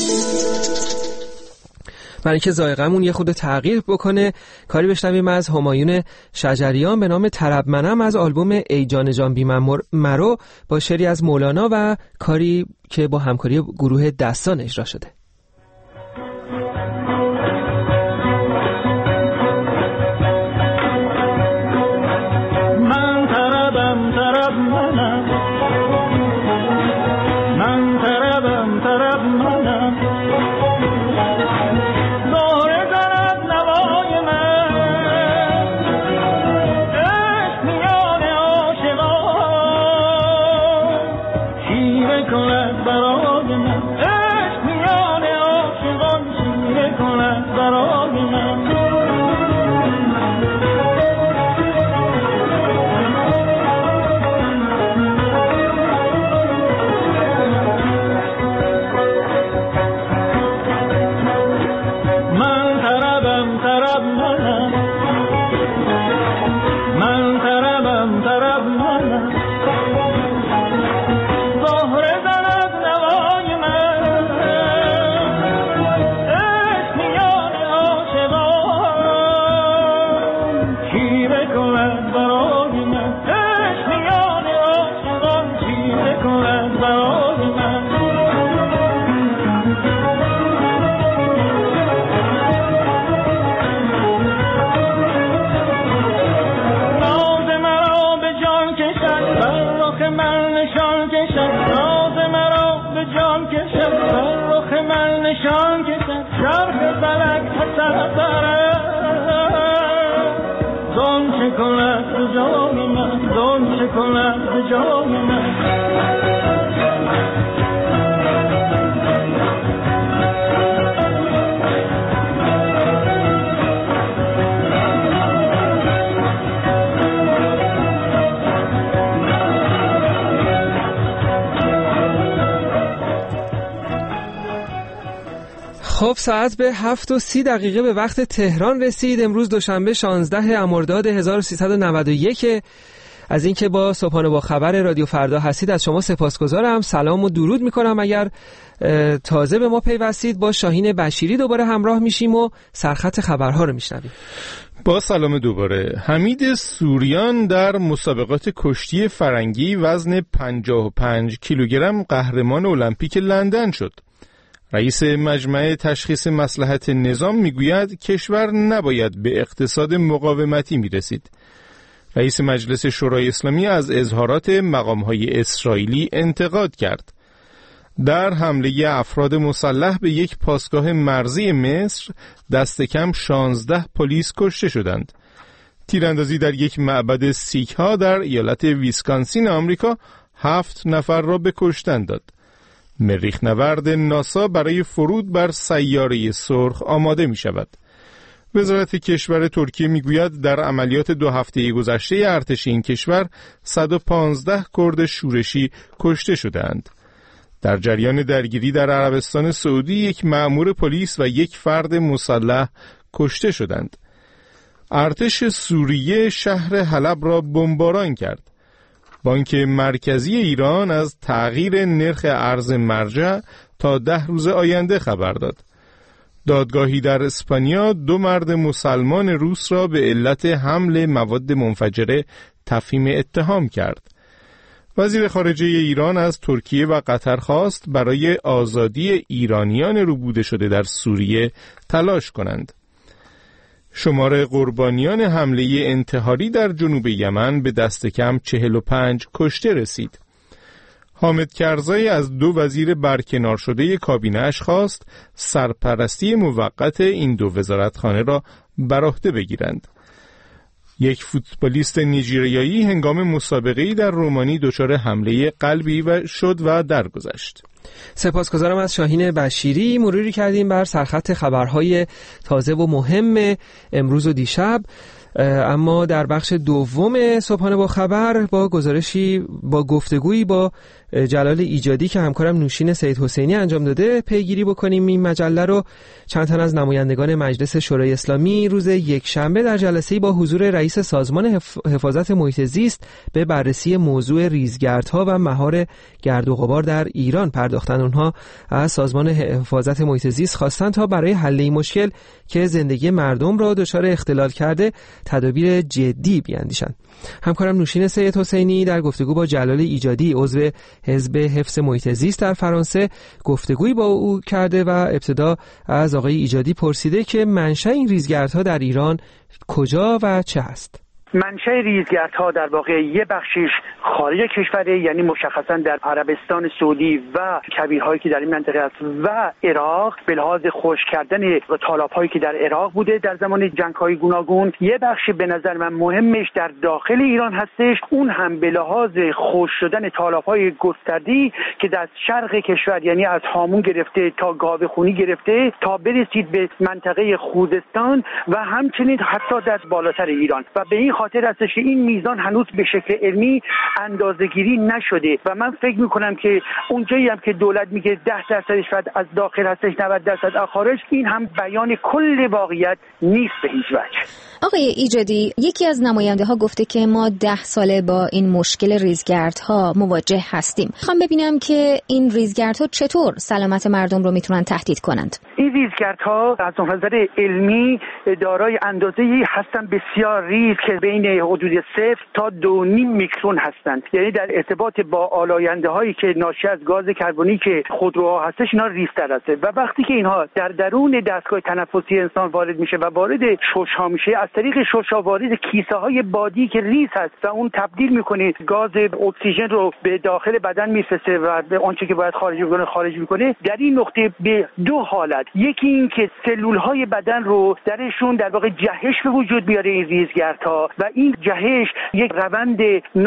برای اینکه ذائقه‌مون یه خود تغییر بکنه، کاری بشنویم از همایون شجریان به نام طرب منم از آلبوم ای جان جان بی من مرو با شعری از مولانا و کاری که با همکاری گروه دستان اجرا شده. من طربم طرب منم، من طربم طرب منم، خب ساعت به هفت و سی دقیقه به وقت تهران رسید. امروز دوشنبه شانزده مرداد هزار و سیصد و نود و یک. از اینکه با صبحانه با خبر رادیو فردا هستید از شما سپاسگزارم. سلام و درود میکنم. اگر تازه به ما پیوستید با شاهین بشیری دوباره همراه میشیم و سرخط خبرها رو میشنویم. با سلام دوباره. حمید سوریان در مسابقات کشتی فرنگی وزن پنجاه و پنج کیلوگرم قهرمان المپیک لندن شد. رئیس مجمع تشخیص مصلحت نظام میگوید کشور نباید به اقتصاد مقاومتی میرسید. رئیس مجلس شورای اسلامی از اظهارات مقام‌های اسرائیلی انتقاد کرد. در حمله افراد مسلح به یک پاسگاه مرزی مصر دست کم شانزده پلیس کشته شدند. تیراندازی در یک معبد سیک‌ها در ایالت ویسکانسین آمریکا هفت نفر را به کشتن داد. مریخ نورد ناسا برای فرود بر سیاره سرخ آماده می شود. وزارت کشور ترکیه می گوید در عملیات دو هفته گذشته ارتش این کشور صد و پانزده کرد شورشی کشته شدند. در جریان درگیری در عربستان سعودی یک مأمور پلیس و یک فرد مسلح کشته شدند. ارتش سوریه شهر حلب را بمباران کرد. بانک مرکزی ایران از تغییر نرخ ارز مرجع تا ده روز آینده خبر داد. دادگاهی در اسپانیا دو مرد مسلمان روس را به علت حمل مواد منفجره تفهیم اتهام کرد. وزیر خارجه ایران از ترکیه و قطر خواست برای آزادی ایرانیان ربوده شده در سوریه تلاش کنند. شمار قربانیان حمله انتحاری در جنوب یمن به دست کم چهل و پنج کشته رسید. حامد کرزی از دو وزیر برکنار شده کابینه‌اش خواست سرپرستی موقت این دو وزارتخانه را بر عهده بگیرند. یک فوتبالیست نیجریایی هنگام مسابقه‌ای در رومانی دچار حمله قلبی و شد و درگذشت. سپاسگزارم از شاهین بشیری. مروری کردیم بر سرخط خبرهای تازه و مهم امروز و دیشب. اما در بخش دوم صبحانه با خبر با گزارشی با گفتگویی با جلال ایجادی که همکارم نوشین سید حسینی انجام داده پیگیری بکنیم. این مجله رو چند تن از نمایندگان مجلس شورای اسلامی روز یک شنبه در جلسه‌ای با حضور رئیس سازمان حفاظت محیط زیست به بررسی موضوع ریزگردها و مهار گرد و غبار در ایران پرداختند. اونها از سازمان حفاظت محیط زیست خواستند تا برای حل این مشکل که زندگی مردم را دچار اختلال کرده تدابیر جدی بیاندیشند. همکارم نوشین سید حسینی در گفتگو با جلال ایجادی عضو حزب حفظ محیط زیست در فرانسه گفتگویی با او کرده و ابتدا از آقای ایجادی پرسیده که منشأ این ریزگردها در ایران کجا و چه است؟ منشأ ریزگردها در واقع یه بخشش خارج کشوره، یعنی مشخصا در عربستان سعودی و کویرهایی که در این منطقه است و عراق به لحاظ خشک کردن تالاب‌هایی که در عراق بوده در زمان جنگ‌های گوناگون. یه بخش به نظر من مهمش در داخل ایران هستش، اون هم به لحاظ خشک شدن تالاب‌های گسترده‌ای که در شرق کشور، یعنی از هامون گرفته تا گاوخونی گرفته تا برسید به منطقه خوزستان و همچنین حتی در بالاتر ایران و به این خاطر هستش که این میزان هنوز به شکل علمی اندازه‌گیری نشده و من فکر می‌کنم که اونجایی هم که دولت میگه ده درصدش فقط از داخل هستش، نود درصد از خارج، این هم بیان کل واقعیت نیست به هیچ وجه. آقای ایجادی، یکی از نماینده‌ها گفته که ما ده ساله با این مشکل ریزگردها مواجه هستیم. می‌خوام ببینم که این ریزگردها چطور سلامت مردم رو میتونن تهدید کنند. این ریزگردها از نظر علمی دارای اندازه‌ای هستن بسیار ریز که بین حدود صفر تا دو نیم میکرون هستند، یعنی در ارتباط با آلاینده هایی که ناشی از گاز کربونیک خودروها هستش اینا ریزتر هست و وقتی که اینها در درون دستگاه تنفسی انسان وارد میشه و وارد شش‌ها میشه، از طریق شش‌ها وارد کیسه های بادی که ریز هست و اون تبدیل میکنه گاز اکسیژن رو به داخل بدن میفرسته و به آنچه که باید خارج بکنه خارج میکنه. در این نقطه به دو حالت، یکی این که سلول های بدن رو درشون در واقع جهش به وجود بیاره این ریزگردها و این جهش یک روند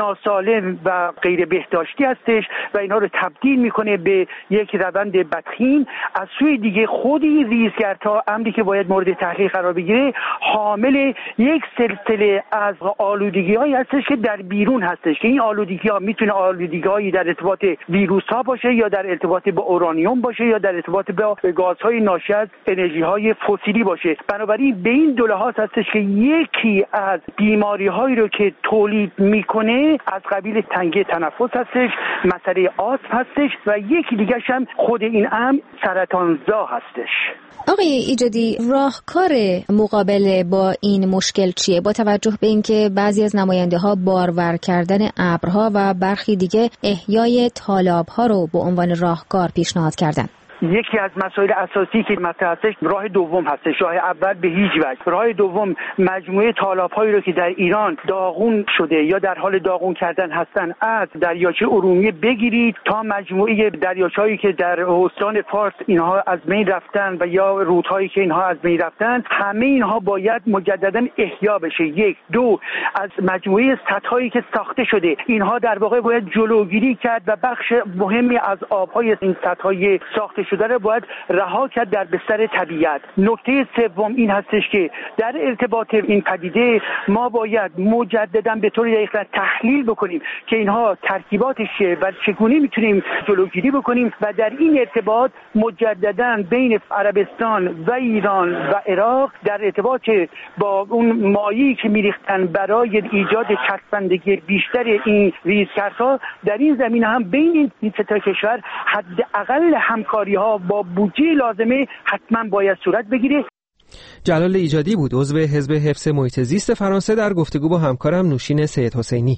ناسالم و غیر بهداشتی هستش و اینها رو تبدیل میکنه به یک روند بدخیم. از سوی دیگه خود این ریزگردها، امری که باید مورد تحقیق قرار بگیره، حامل یک سلسله از آلودگی‌هایی هستش که در بیرون هستش که این آلودگی‌ها میتونه آلودگی‌هایی در ارتباط ویروس‌ها باشه یا در ارتباط با اورانیوم باشه یا در ارتباط با گازهای ناشی از انرژی‌های فسیلی باشه. بنابراین به این دو لحاظ هستش که یکی از بیماری‌هایی رو که تولید میکنه از قبیل تنگی تنفس هستش، مسئله آسم هستش و یکی دیگه هم خود این امر سرطانزا هستش. آقای ایجادی، راهکار مقابله با این مشکل چیه؟ با توجه به اینکه بعضی از نماینده‌ها بارور کردن ابرها و برخی دیگه احیای تالاب‌ها رو به عنوان راهکار پیشنهاد کردن. یکی از مسائل اساسی که مطرح هستش راه دوم هستش. راه اول به هیچ وجه. راه دوم مجموعه تالاب‌هایی رو که در ایران داغون شده یا در حال داغون کردن هستن از دریاچه ارومیه بگیرید تا مجموعه دریاچه‌هایی که در استان فارس اینها از بین رفتن و یا رودهایی که اینها از بین رفتن، همه اینها باید مجددا احیا بشه. یک دو از مجموعه سدهایی که ساخته شده، اینها در واقع باید جلوگیری کرد و بخش مهمی از آب‌های این سدهای ساخته شده رو باید رها کرد در بستر طبیعت. نکته سوم این هستش که در ارتباط این پدیده ما باید مجددا به طور دقیق تحلیل بکنیم که اینها ترکیباتش چیه و چگونه میتونیم جلوگیری بکنیم و در این ارتباط مجددا بین عربستان و ایران و عراق در ارتباط با اون مایعی که میریختن برای ایجاد چسبندگی بیشتر این ریزگردها، در این زمینه هم بین این سه تا کشور حداقل همکاری ها با بودجه لازمه حتما باید صورت بگیره. جلال ایجادی بود، عضو حزب حفظ محیط زیست فرانسه، در گفتگو با همکارم نوشین سید حسینی.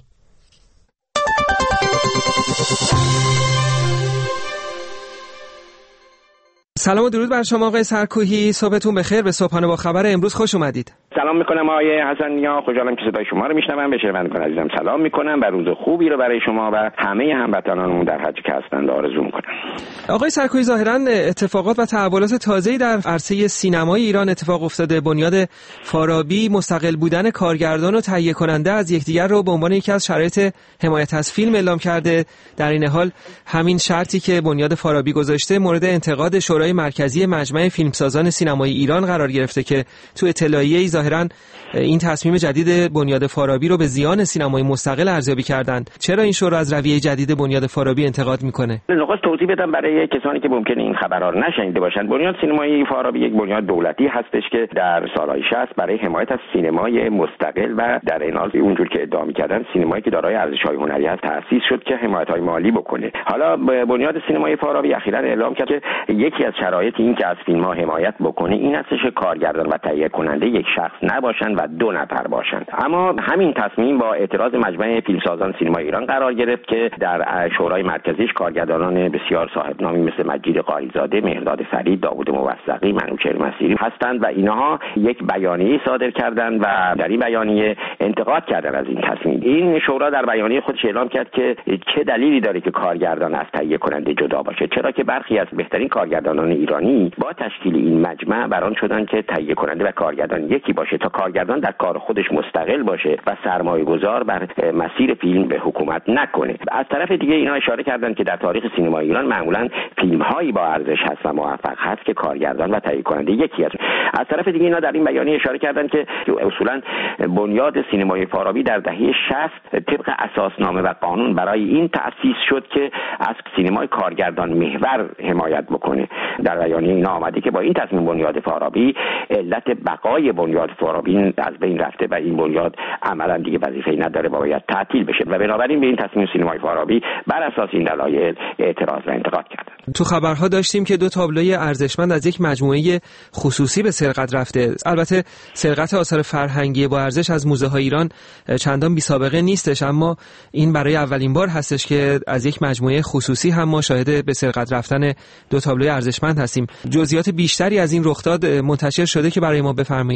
سلام و درود بر شما آقای سرکوهی، صبحتون بخیر. به صبحانه با خبر امروز خوش اومدید. سلام میکنم آقای حسنیا، خوشحالم که صدای شما رو میشنوم. به شنوندگان عزیزم سلام میکنم و روز خوبی رو برای شما و همه هموطنانمون در هر جا که هستند آرزو میکنم. آقای سرکوهی، ظاهرا اتفاقات و تحولات تازه‌ای در عرصه سینمای ایران اتفاق افتاده. بنیاد فارابی مستقل بودن کارگردان و تهیه کننده از یکدیگر رو به عنوان یکی از شرایط حمایت از فیلم اعلام کرده. در این حال همین شرطی که بنیاد فارابی گذاشته مورد انتقاد شورای مرکزی مجمع فیلمسازان سینمای ایران قرار گرفته که تو اطلاعیه‌ای ظاهرا این تصمیم جدید بنیاد فارابی رو به زیان سینمای مستقل ارزیابی کردند. چرا این شورا از رویه جدید بنیاد فارابی انتقاد میکنه؟ نخست توضیح بدم برای کسانی که ممکنه این خبرها رو نشنیده باشند. بنیاد سینمای فارابی یک بنیاد دولتی هستش که در سالهای شصت برای حمایت از سینمای مستقل و در این حال اونجور که ادعا می‌کردن سینمایی که دارای ارزش‌های هنری است تأسیس شد که حمایت‌های مالی بکنه. حالا بنیاد سینمای فارابی اخیراً اعلام کرد که یکی از شرایط این که از فیلم‌ها حمایت بکنه این هستش که کارگردان و تهیه کننده یک شخص نباشند و دو نفر باشند. اما همین تصمیم با اعتراض مجمع فیلمسازان سینمای ایران قرار گرفت که در شورای مرکزیش کارگردانان بسیار صاحب نامی مثل مجید قاریزاده، مهرداد فرید، داوود موثقی، منوچهر مسیری هستند و اینها یک بیانیه صادر کردند و در این بیانیه انتقاد کردند از این تصمیم. این شورا در بیانیه خودش اعلام کرد که چه دلیلی داره که کارگردان از تهیه کننده جدا باشه، چرا که برخی از بهترین کارگردانان ایرانی با تشکیل این مجمع بران شدن که تهیه کننده و کارگردان یکی باشه تا کارگردان در کار خودش مستقل باشه و سرمایه گذار بر مسیر فیلم به حکومت نکنه. از طرف دیگه اینا اشاره کردن که در تاریخ سینما ایران معمولا فیلم هایی با ارزش هست و موفق هست که کارگردان و تهیه کننده یکی هست. از طرف دیگه اینا در این بیانیه اشاره کردن که اصولا بنیاد سینمای فارابی در دهه شصت طبق اساسنامه و قانون برای این تأسیس شد که از سینمای کارگردان محور حمایت بکنه. در بیانیه اینا آمده که با این تصمیم بنیاد فارابی علت بقای بنیاد فارابی از بین رفته و این بنیاد عملا دیگه وظیفه‌ای نداره و باید تعطیل بشه و بنابراین به این تصمیم سینمای فارابی بر اساس این دلایل اعتراض و انتقاد کردند. تو خبرها داشتیم که دو تابلوی ارزشمند از یک مجموعه خصوصی به سرقت رفته. البته سرقت آثار فرهنگی با ارزش از موزه‌های ایران چندان بی‌سابقه نیستش، اما این برای اولین بار هستش که از یک مجموعه خصوصی هم ما شاهد به سرقت رفتن دو تابلوی ارزشمند هستیم. جزئیات بیشتری از این رخداد منتشر شده که برای ما بفرمایید.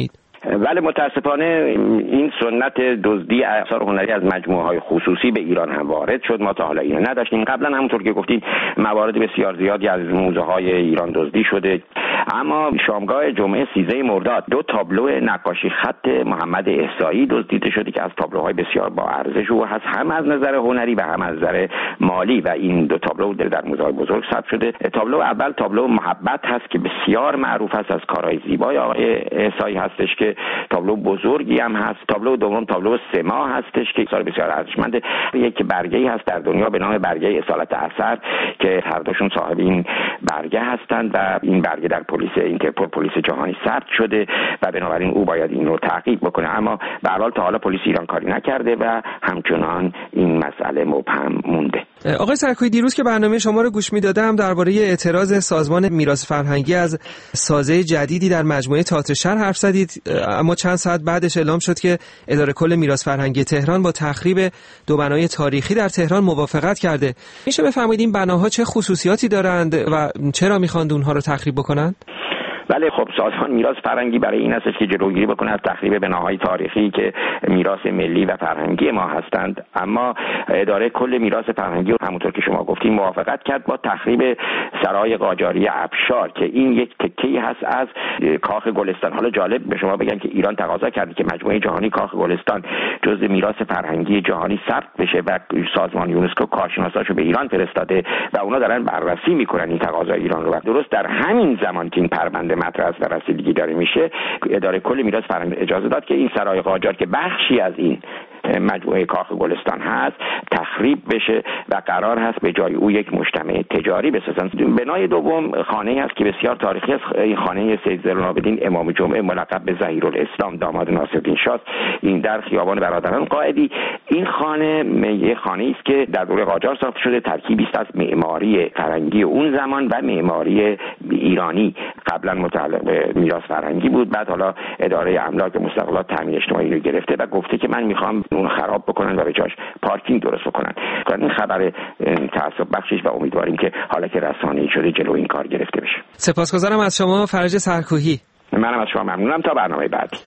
ولی متاسفانه این سنت دزدی آثار هنری از مجموعه‌های خصوصی به ایران هم وارد شد. ما تا حالا اینو نداشتیم. قبلا همونطور که گفتید موارد بسیار زیادی از موزه‌های ایران دزدی شده، اما شامگاه جمعه سیزده مرداد دو تابلو نقاشی خط محمد احصایی دزدیده شده که از تابلوهای بسیار با ارزش و هست، هم از نظر هنری و هم از نظر مالی، و این دو تابلو در موزه‌های بزرگ ثبت شده. تابلو اول تابلو محبت هست که بسیار معروف است، از کارهای زیبای آقای احصایی هستش که تابلو بزرگی هم هست. تابلو دوم تابلو سما هستش که اثر بسیار ارزشمنده. یک برگه‌ای هست در دنیا به نام برگه اصالت اثر که هر دوشون صاحب این برگه هستند و این برگه در پلیس اینترپل، پلیس جهانی ثبت شده و بنابراین او باید این رو تعقیب بکنه، اما به هر حال تا حالا پلیس ایران کاری نکرده و همچنان این مسئله مبهم مونده. آقای سرکویی، دیروز که برنامه شما رو گوش می‌دادم درباره اعتراض سازمان میراث فرهنگی از سازه جدیدی در مجموعه تئاتر شهر حرف زدید، اما چند ساعت بعدش اعلام شد که اداره کل میراث فرهنگی تهران با تخریب دو بنای تاریخی در تهران موافقت کرده. میشه بفرمایید این بناها چه خصوصیاتی دارند و چرا می‌خواند اونها رو تخریب بکنند؟ بله، خب سازمان میراث فرهنگی برای این است که جلوگیری بکنه از تخریب بناهای تاریخی که میراث ملی و فرهنگی ما هستند، اما اداره کل میراث فرهنگی همونطور که شما گفتین موافقت کرد با تخریب سرای قاجاری ابشار که این یک تکه‌ای هست از کاخ گلستان. حالا جالب به شما بگم که ایران تقاضا کرده که مجموعه جهانی کاخ گلستان جزء میراث فرهنگی جهانی ثبت بشه و سازمان یونسکو کارشناساشو به ایران فرستاده و اونا دارن بررسی میکنن این تقاضای ایران رو. و درست در همین زمان که این پرونده مطرح است و رسیدگی داره میشه، اداره کل میراث فرهنگی اجازه داد که این سرای قاجار که بخشی از این مجموعه کاخ گلستان هست تخریب بشه و قرار هست به جای او یک مجتمع تجاری بسازن. بنای دوم خانه‌ای است که بسیار تاریخی است، این خانه سید زین‌العابدین امام جمعه ملقب به ظهیرالاسلام داماد ناصرالدین شاه، این در خیابان برادران قائدی. این خانه یک خانه‌ای است که در دوره قاجار ساخته شده، ترکیبی است از معماری فرنگی اون زمان و معماری ایرانی. قبلا متعلق به میراث فرهنگی بود، بعد حالا اداره املاک مستقلات تامین اجتماعی رو گرفته و گفته که من میخوام اون خراب بکنن و به جاش پارکینگ درست بکنن. این خبر تعصب بخشش و امیدواریم که حالا که رسانه‌ای شده جلو این کار گرفته بشه. سپاسگزارم از شما فرج سرکوهی. منم از شما ممنونم. تا برنامه بعدی.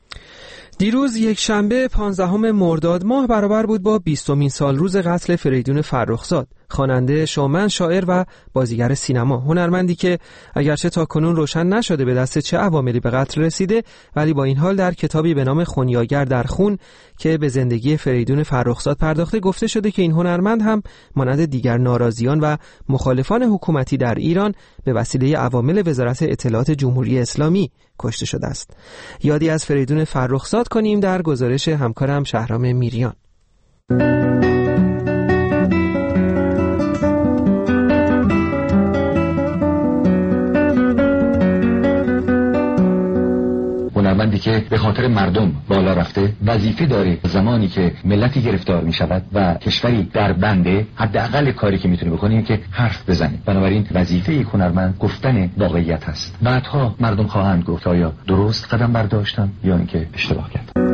دیروز یک شنبه پانزدهم مرداد ماه برابر بود با بیستمین سال روز قتل فریدون فرخزاد، خواننده، شومن، شاعر و بازیگر سینما، هنرمندی که اگرچه تا کنون روشن نشده به دست چه عواملی به قتل رسیده، ولی با این حال در کتابی به نام خونیاگر در خون که به زندگی فریدون فرخزاد پرداخته گفته شده که این هنرمند هم مانند دیگر ناراضیان و مخالفان حکومتی در ایران به وسیله عوامل وزارت اطلاعات جمهوری اسلامی کشته شده است. یادی از فریدون فرخزاد کنیم در گزارش همکارم شهرام میریان. هنرمندی که به خاطر مردم بالا رفته، وظیفه داره زمانی که ملتی گرفتار می شود و کشوری در بنده، حداقل کاری که میتونه بکنه که حرف بزنه. بنابراین وظیفه یک هنرمند گفتن واقعیت هست. بعدها مردم خواهند گفت آیا درست قدم برداشتم یا اینکه اشتباه کردم.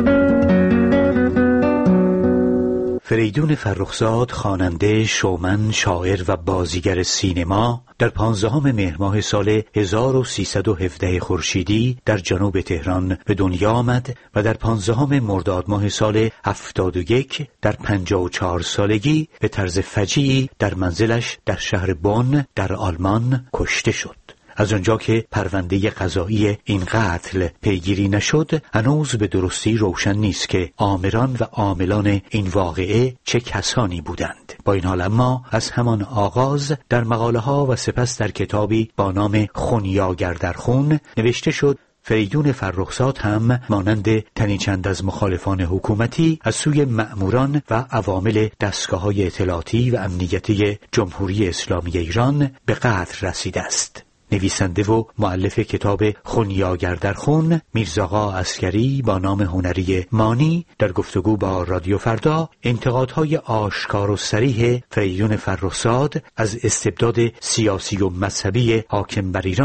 فریدون فرخزاد، خواننده، شومن، شاعر و بازیگر سینما، در پانزدهم مهر ماه سال هزار و سیصد و هفده خورشیدی در جنوب تهران به دنیا آمد و در پانزدهم مرداد ماه سال هفتاد و یک در پنجاه و چهار سالگی به طرز فجیعی در منزلش در شهر بون در آلمان کشته شد. از آنجا که پرونده قضایی این قتل پیگیری نشد، هنوز به درستی روشن نیست که آمران و عاملان این واقعه چه کسانی بودند. با این حال اما از همان آغاز در مقاله ها و سپس در کتابی با نام خونیاگر در خون نوشته شد فریدون فرخزاد هم مانند تنی چند از مخالفان حکومتی از سوی مأموران و عوامل دستگاه‌های اطلاعاتی و امنیتی جمهوری اسلامی ایران به قتل رسیده است. نویسنده و مؤلف کتاب خونیاگر در خون، میرزاغا عسکری با نام هنری مانی، در گفتگو با رادیو فردا انتقادهای آشکار و صریح فریدون فرخزاد از استبداد سیاسی و مذهبی حاکم بر ایران را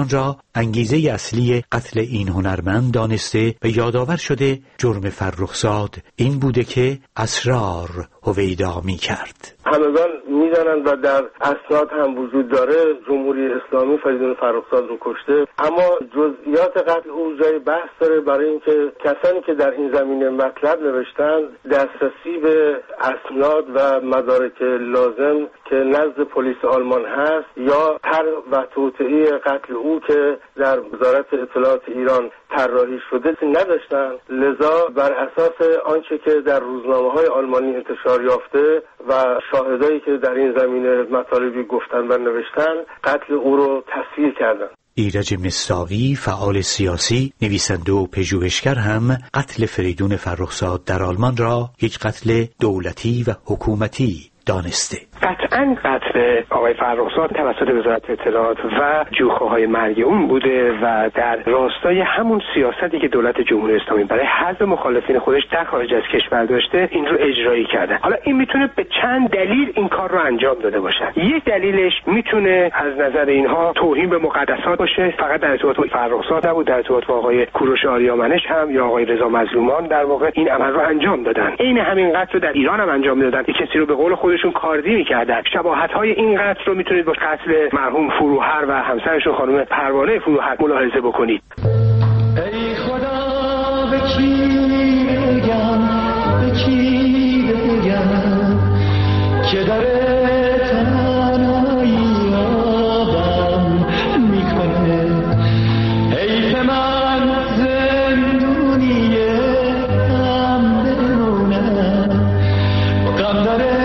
انگیزه اصلی قتل این هنرمند دانسته و یادآور شده جرم فرخزاد این بوده که اسرار هویدا می کرد. همگان میدانند و در اسناد هم وجود داره جمهوری اسلامی فریدون فرخزاد رو کشته، اما جزئیات قتل او جای بحث داره، برای اینکه کسانی که در این زمینه مطلب نوشتند دسترسی به اسناد و مدارک لازم که نزد پلیس آلمان هست یا طرح و توطئه قتل او که در وزارت اطلاعات ایران طراحی شده نداشتند، لذا بر اساس آنچه که در روزنامه‌های آلمانی انتشار یافته و شاهدایی که در این زمینه مطالبی گفتن و نوشتن قتل او رو تصحیح کردند. ایرج مصداقی، فعال سیاسی، نویسنده و پژوهشگر هم قتل فریدون فرخزاد در آلمان را یک قتل دولتی و حکومتی دانسته. قطعاً قتل آقای فرخزاد توسط وزارت اطلاعات و جوخه‌های مرگ اون بوده و در راستای همون سیاستی که دولت جمهوری اسلامی برای حذف مخالفین خودش در خارج از کشور داشته این رو اجرایی کرده. حالا این میتونه به چند دلیل این کار رو انجام داده باشه. یک دلیلش میتونه از نظر اینها توهین به مقدسات باشه، فقط در ارتباط با فرخزاد نبود، در ارتباط با آقای کوروش آریامنش هم یا آقای رضا مظلومان در واقع این عمل رو انجام دادن. عین همین قتل رو در ایران هم انجام میدادن. کسی رو به قول خودشون کاردی کردن. شباهت‌های این قتل رو میتونید با قتل مرحوم فروهر و همسرشون خانم پروانه فروهر ملاحظه بکنید. ای خدا به کی بگم به کی بگم که داره تنهایی آدم میکنه، ای به من زندونیه هم بمونم غم داره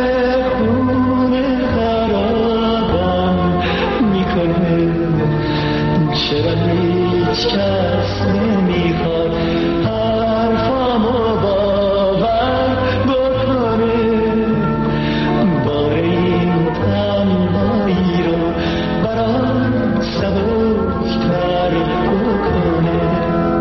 چرا هیچ کس نمیخواد حرفامو باور بکنه، بار این تنهایی رو برام سبکتر بکنه.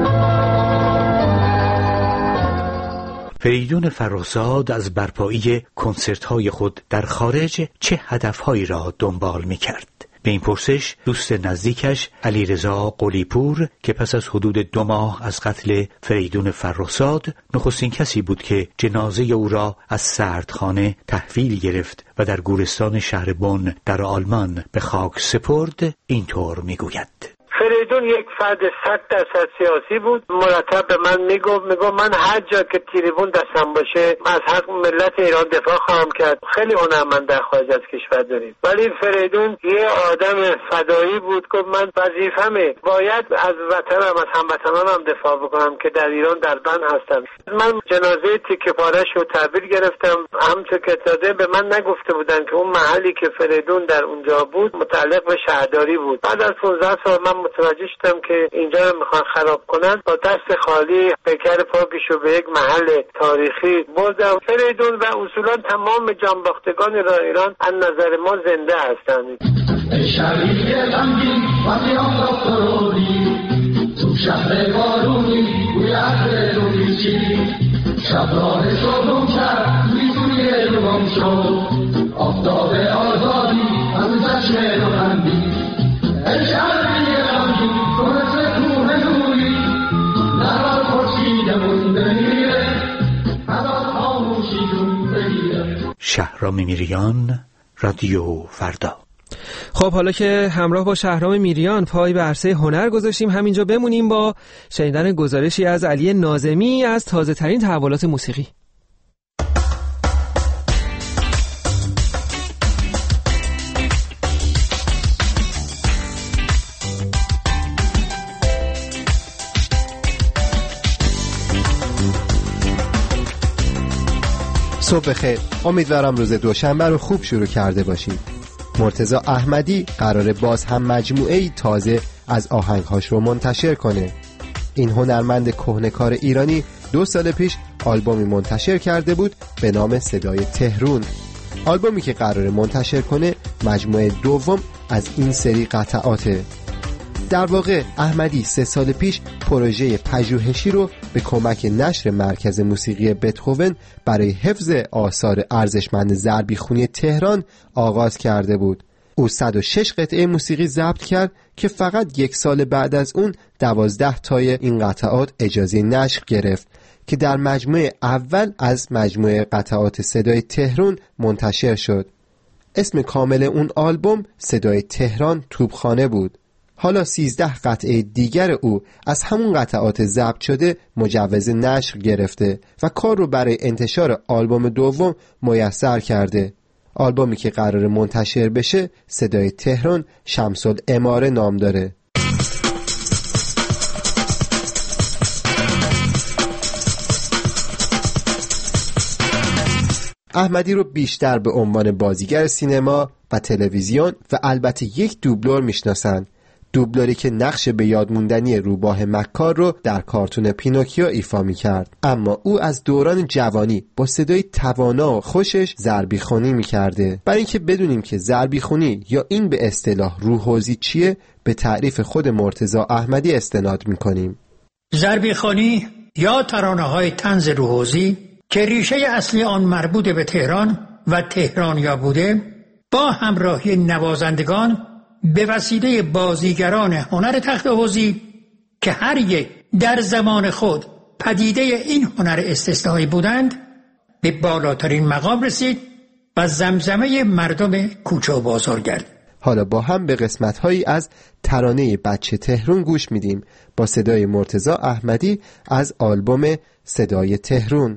فریدون فرخزاد از برپایی کنسرت‌های خود در خارج چه هدف‌هایی را دنبال می‌کرد؟ به این پرسش دوست نزدیکش علیرضا قلی‌پور که پس از حدود دو ماه از قتل فریدون فرخزاد نخستین کسی بود که جنازه او را از سردخانه تحویل گرفت و در گورستان شهر بن در آلمان به خاک سپرد، اینطور میگوید. فریدون یک فرد صد درصد سیاسی بود. مرتب به من میگفت میگفت من هر جا که تریبون دستم باشه از حق ملت ایران دفاع خواهم کرد. خیلی هنرمند در خارج از کشور داریم، ولی فریدون یه آدم فدایی بود. گفت من وظیفمه باید از وطنم از هموطنانم دفاع بکنم که در ایران در بند هستن. من جنازه تیکه پارش رو تحویل گرفتم. همونطور که داده به من نگفته بودن که اون محلی که فریدون در اونجا بود متعلق به شهرداری بود. بعد از پانزده سال من متوجه شدم که اینجا رو میخوان خراب کنن. با دست خالی پیکر پاکشو به یک محل تاریخی بردم. فریدون و اصولا تمام جانباختگان را ایران از نظر ما زنده هستند. شهری غمگین وقتی آن را فرودی تو شهر بارونی بوی عطر رویچی شب راه شدم کرد میزوی روم شد آفتاب آزادی از چشم رو خندی. ای شهری غمگین کنس کوه نوری نرال خورشید مونده میره هزار خاموشی جون بگیره. شهرام میریان، رادیو فردا. خب حالا که همراه با شهرام میریان پای به عرصه هنر گذاشتیم، همینجا بمونیم با شنیدن گزارشی از علی ناظمی از تازه ترین تحولات موسیقی. صبح بخیر، امیدوارم روز دوشنبه رو خوب شروع کرده باشید. مرتضی احمدی قراره باز هم مجموعه‌ای تازه از آهنگهاش رو منتشر کنه. این هنرمند کهنه‌کار ایرانی دو سال پیش آلبومی منتشر کرده بود به نام صدای تهرون. آلبومی که قراره منتشر کنه مجموعه دوم از این سری قطعاته. در واقع احمدی سه سال پیش پروژه پژوهشی رو به کمک نشر مرکز موسیقی بتهوون برای حفظ آثار ارزشمند ضربیخونی تهران آغاز کرده بود. او صد و شش قطعه موسیقی ضبط کرد که فقط یک سال بعد از اون دوازده تای این قطعات اجازه نشر گرفت که در مجموعه اول از مجموعه قطعات صدای تهران منتشر شد. اسم کامل اون آلبوم صدای تهران توپخانه بود. حالا سیزده قطعه دیگر او از همون قطعات ضبط شده مجوز نشر گرفته و کار رو برای انتشار آلبوم دوم میسر کرده. آلبومی که قرار منتشر بشه صدای تهران شمس العماره نام داره. احمدی رو بیشتر به عنوان بازیگر سینما و تلویزیون و البته یک دوبلور میشناسن. دوبلوری که نقش به یاد موندنی روباه مکار رو در کارتون پینوکیو ایفا می‌کرد. اما او از دوران جوانی با صدای توانا و خوشش ضربیخونی می‌کرده. برای اینکه بدونیم که ضربیخونی یا این به اصطلاح روحوزی چیه، به تعریف خود مرتضی احمدی استناد می‌کنیم. ضربیخوانی یا ترانه‌های طنز روحوزی که ریشه اصلی آن مربوط به تهران و تهرانیا بوده، با همراهی نوازندگان به وسیله بازیگران هنر تخت‌حوزی که هر یک در زمان خود پدیده این هنر استثنایی بودند، به بالاترین مقام رسید و زمزمه مردم کوچه و بازار گرد. حالا با هم به قسمت‌هایی از ترانه بچه تهران گوش میدیم با صدای مرتضی احمدی از آلبوم صدای تهران.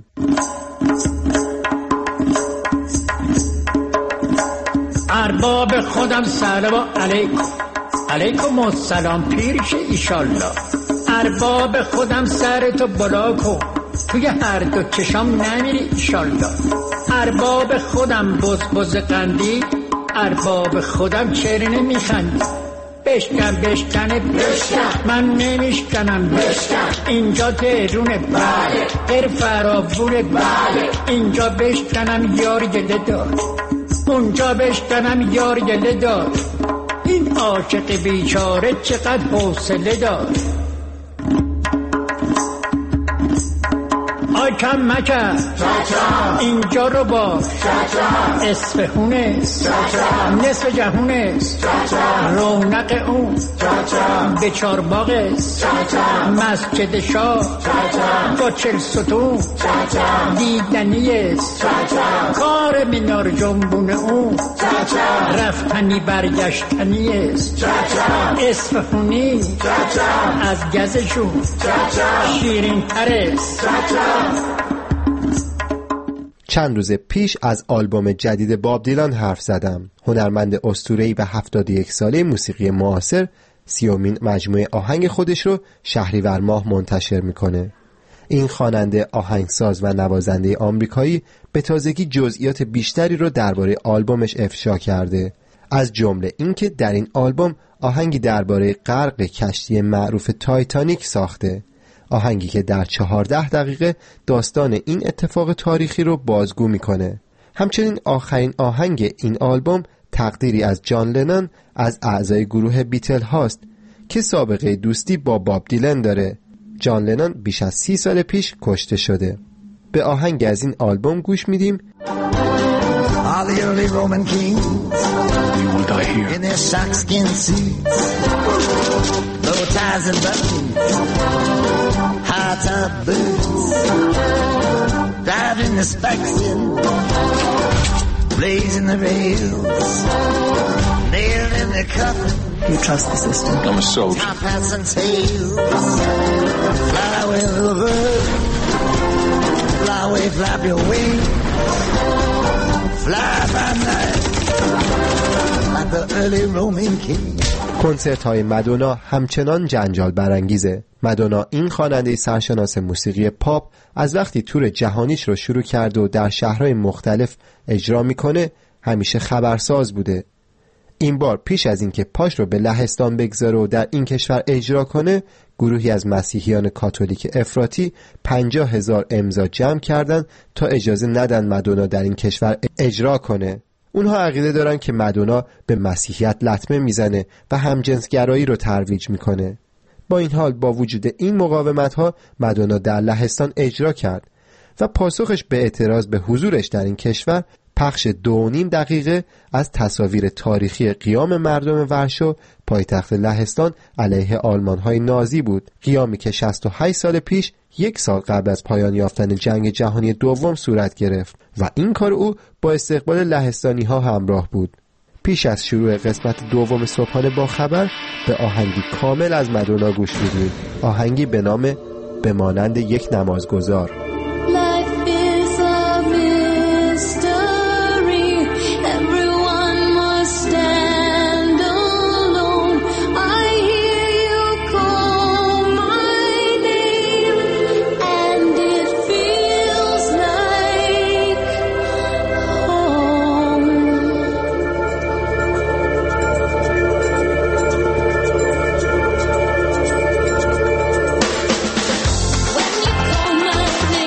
ارباب خودم سلام علیکم، علیکم السلام پیرش ایشالله. ارباب خودم سرتو بلا کن، توی هر دو چشام نمیری ایشالله. ارباب خودم بز بز قندی، ارباب خودم چرا نمیخندی؟ بشکن بشکنه بشکن، من نمیشکنم بشکن. اینجا تهرونه بله، هر فرابونه بله. اینجا بشکنم یار گله دار، اونجا بشکنم یار گله دار. این عاشق بیچاره چقدر حوصله دار. آی کم مکر اینجا رو باش، اصفهونه نصف جهونه، رونق اون به چارباغ مسجد شاه با چل ستون دیدنی کار مینار جنبون اون رفتنی برگشتنی اصفهونی از گزشون شیرین ترست. چند روز پیش از آلبوم جدید باب دیلان حرف زدم. هنرمند اسطوره‌ای و هفتاد و یک ساله موسیقی معاصر سیومین مجموعه آهنگ خودش رو شهریور ماه منتشر میکنه. این خواننده، آهنگساز و نوازنده آمریکایی به تازگی جزئیات بیشتری رو درباره آلبومش افشا کرده، از جمله اینکه در این آلبوم آهنگی درباره غرق کشتی معروف تایتانیک ساخته، آهنگی که در چهارده دقیقه داستان این اتفاق تاریخی رو بازگو میکنه. همچنین آخرین آهنگ این آلبوم تقدیری از جان لنون از اعضای گروه بیتل هاست که سابقه دوستی با باب دیلن داره. جان لنون بیش از سی سال پیش کشته شده. به آهنگ از این آلبوم گوش میدیم. All the early Roman kings, you will die here in their sackskin suits, bow ties and buttons, high top boots, driving the spikes in, blazing the rails, nailed in the coffin. You trust the system? I'm a soldier. Top hats and tails, fly away over, fly away, flap your wings. کنسرت های مادونا همچنان جنجال برانگیزه. مادونا، این خواننده سرشناس موسیقی پاپ، از وقتی تور جهانیش رو شروع کرد و در شهرهای مختلف اجرا میکنه همیشه خبرساز بوده. این بار پیش از اینکه پاش رو به لهستان بگذاره و در این کشور اجرا کنه، گروهی از مسیحیان کاتولیک افراطی پنجاه هزار امضا جمع کردن تا اجازه ندن مادونا در این کشور اجرا کنه. اونها عقیده دارن که مادونا به مسیحیت لطمه میزنه و همجنسگرایی رو ترویج میکنه. با این حال با وجود این مقاومت‌ها مادونا در لهستان اجرا کرد و پاسخش به اعتراض به حضورش در این کشور پخش دو نیم دقیقه از تصاویر تاریخی قیام مردم ورشو پایتخت لهستان علیه آلمان‌های نازی بود. قیامی که شصت و هشت سال پیش، یک سال قبل از پایان یافتن جنگ جهانی دوم صورت گرفت و این کار او با استقبال لهستانی‌ها همراه بود. پیش از شروع قسمت دوم صبحانه با خبر به آهنگی کامل از مادونا گوش میدیم. آهنگی به نام به مانند یک نمازگزار. When you call my name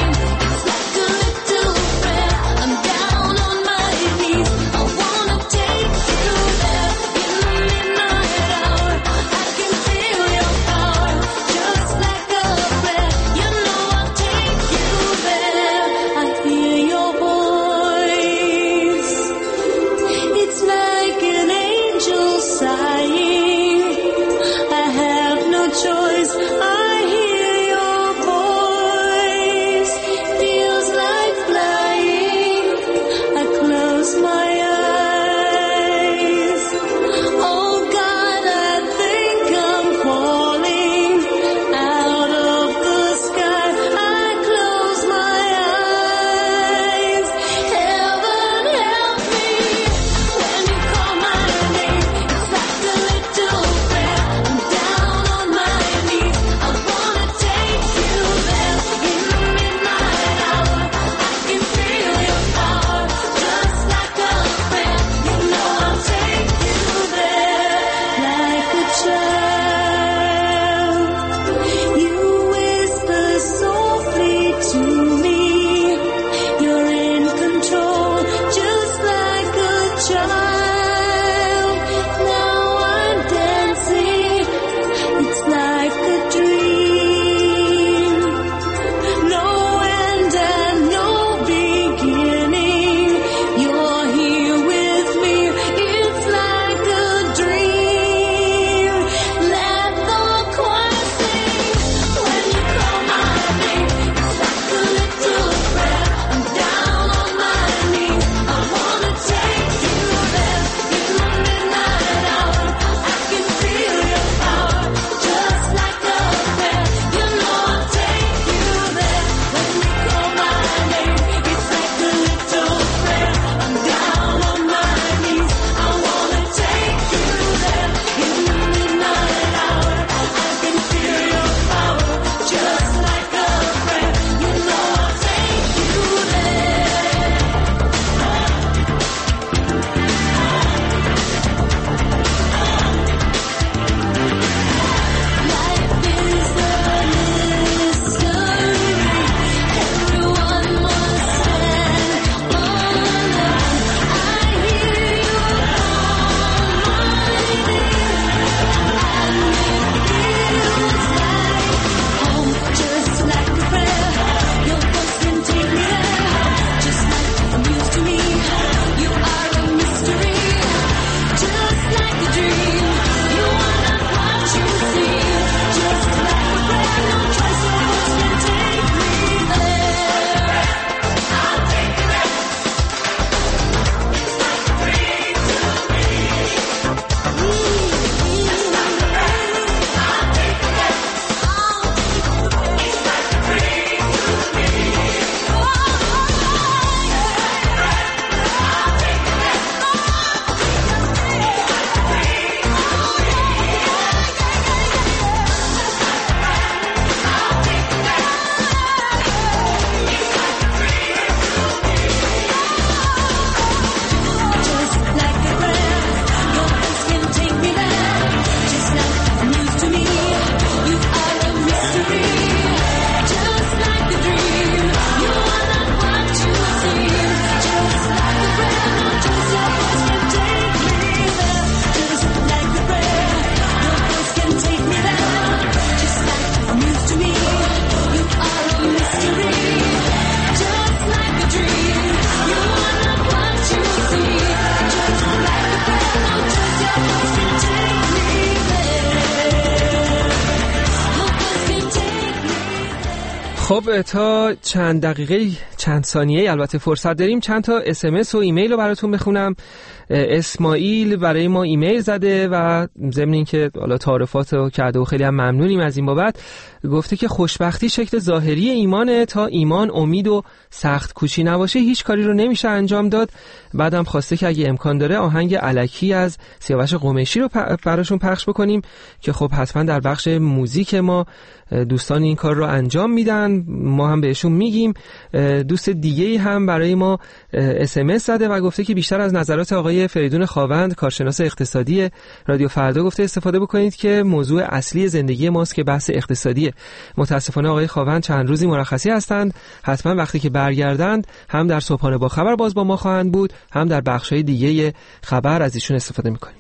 خب تا چند دقیقه چند ثانیه البته فرصت داریم چند تا اس ام اس و ایمیل رو براتون بخونم. اسماعیل برای ما ایمیل زده و ضمن اینکه حالا تعارفات رو کرده و خیلی هم ممنونیم از این بابت، گفته که خوشبختی شکل ظاهری ایمانه، تا ایمان امید و سخت کوشی نباشه هیچ کاری رو نمیشه انجام داد. بعدم خواسته که اگه امکان داره آهنگ الکی از سیاوش قمیشی رو براشون پخش بکنیم که خب حتما در بخش موزیک ما دوستان این کار رو انجام میدن، ما هم بهشون میگیم. دوست دیگه‌ای هم برای ما اس ام اس زده و گفته که بیشتر از نظرات آقای فریدون خاوند کارشناس اقتصادی رادیو فردا گفته استفاده بکنید که موضوع اصلی زندگی ماست که بحث اقتصادیه. متاسفانه آقای خاوند چند روزی مرخصی هستند، حتما وقتی که برگردند هم در صبحانه با خبر باز با ما خواهند بود، هم در بخش‌های دیگه خبر از ایشون استفاده می‌کنیم.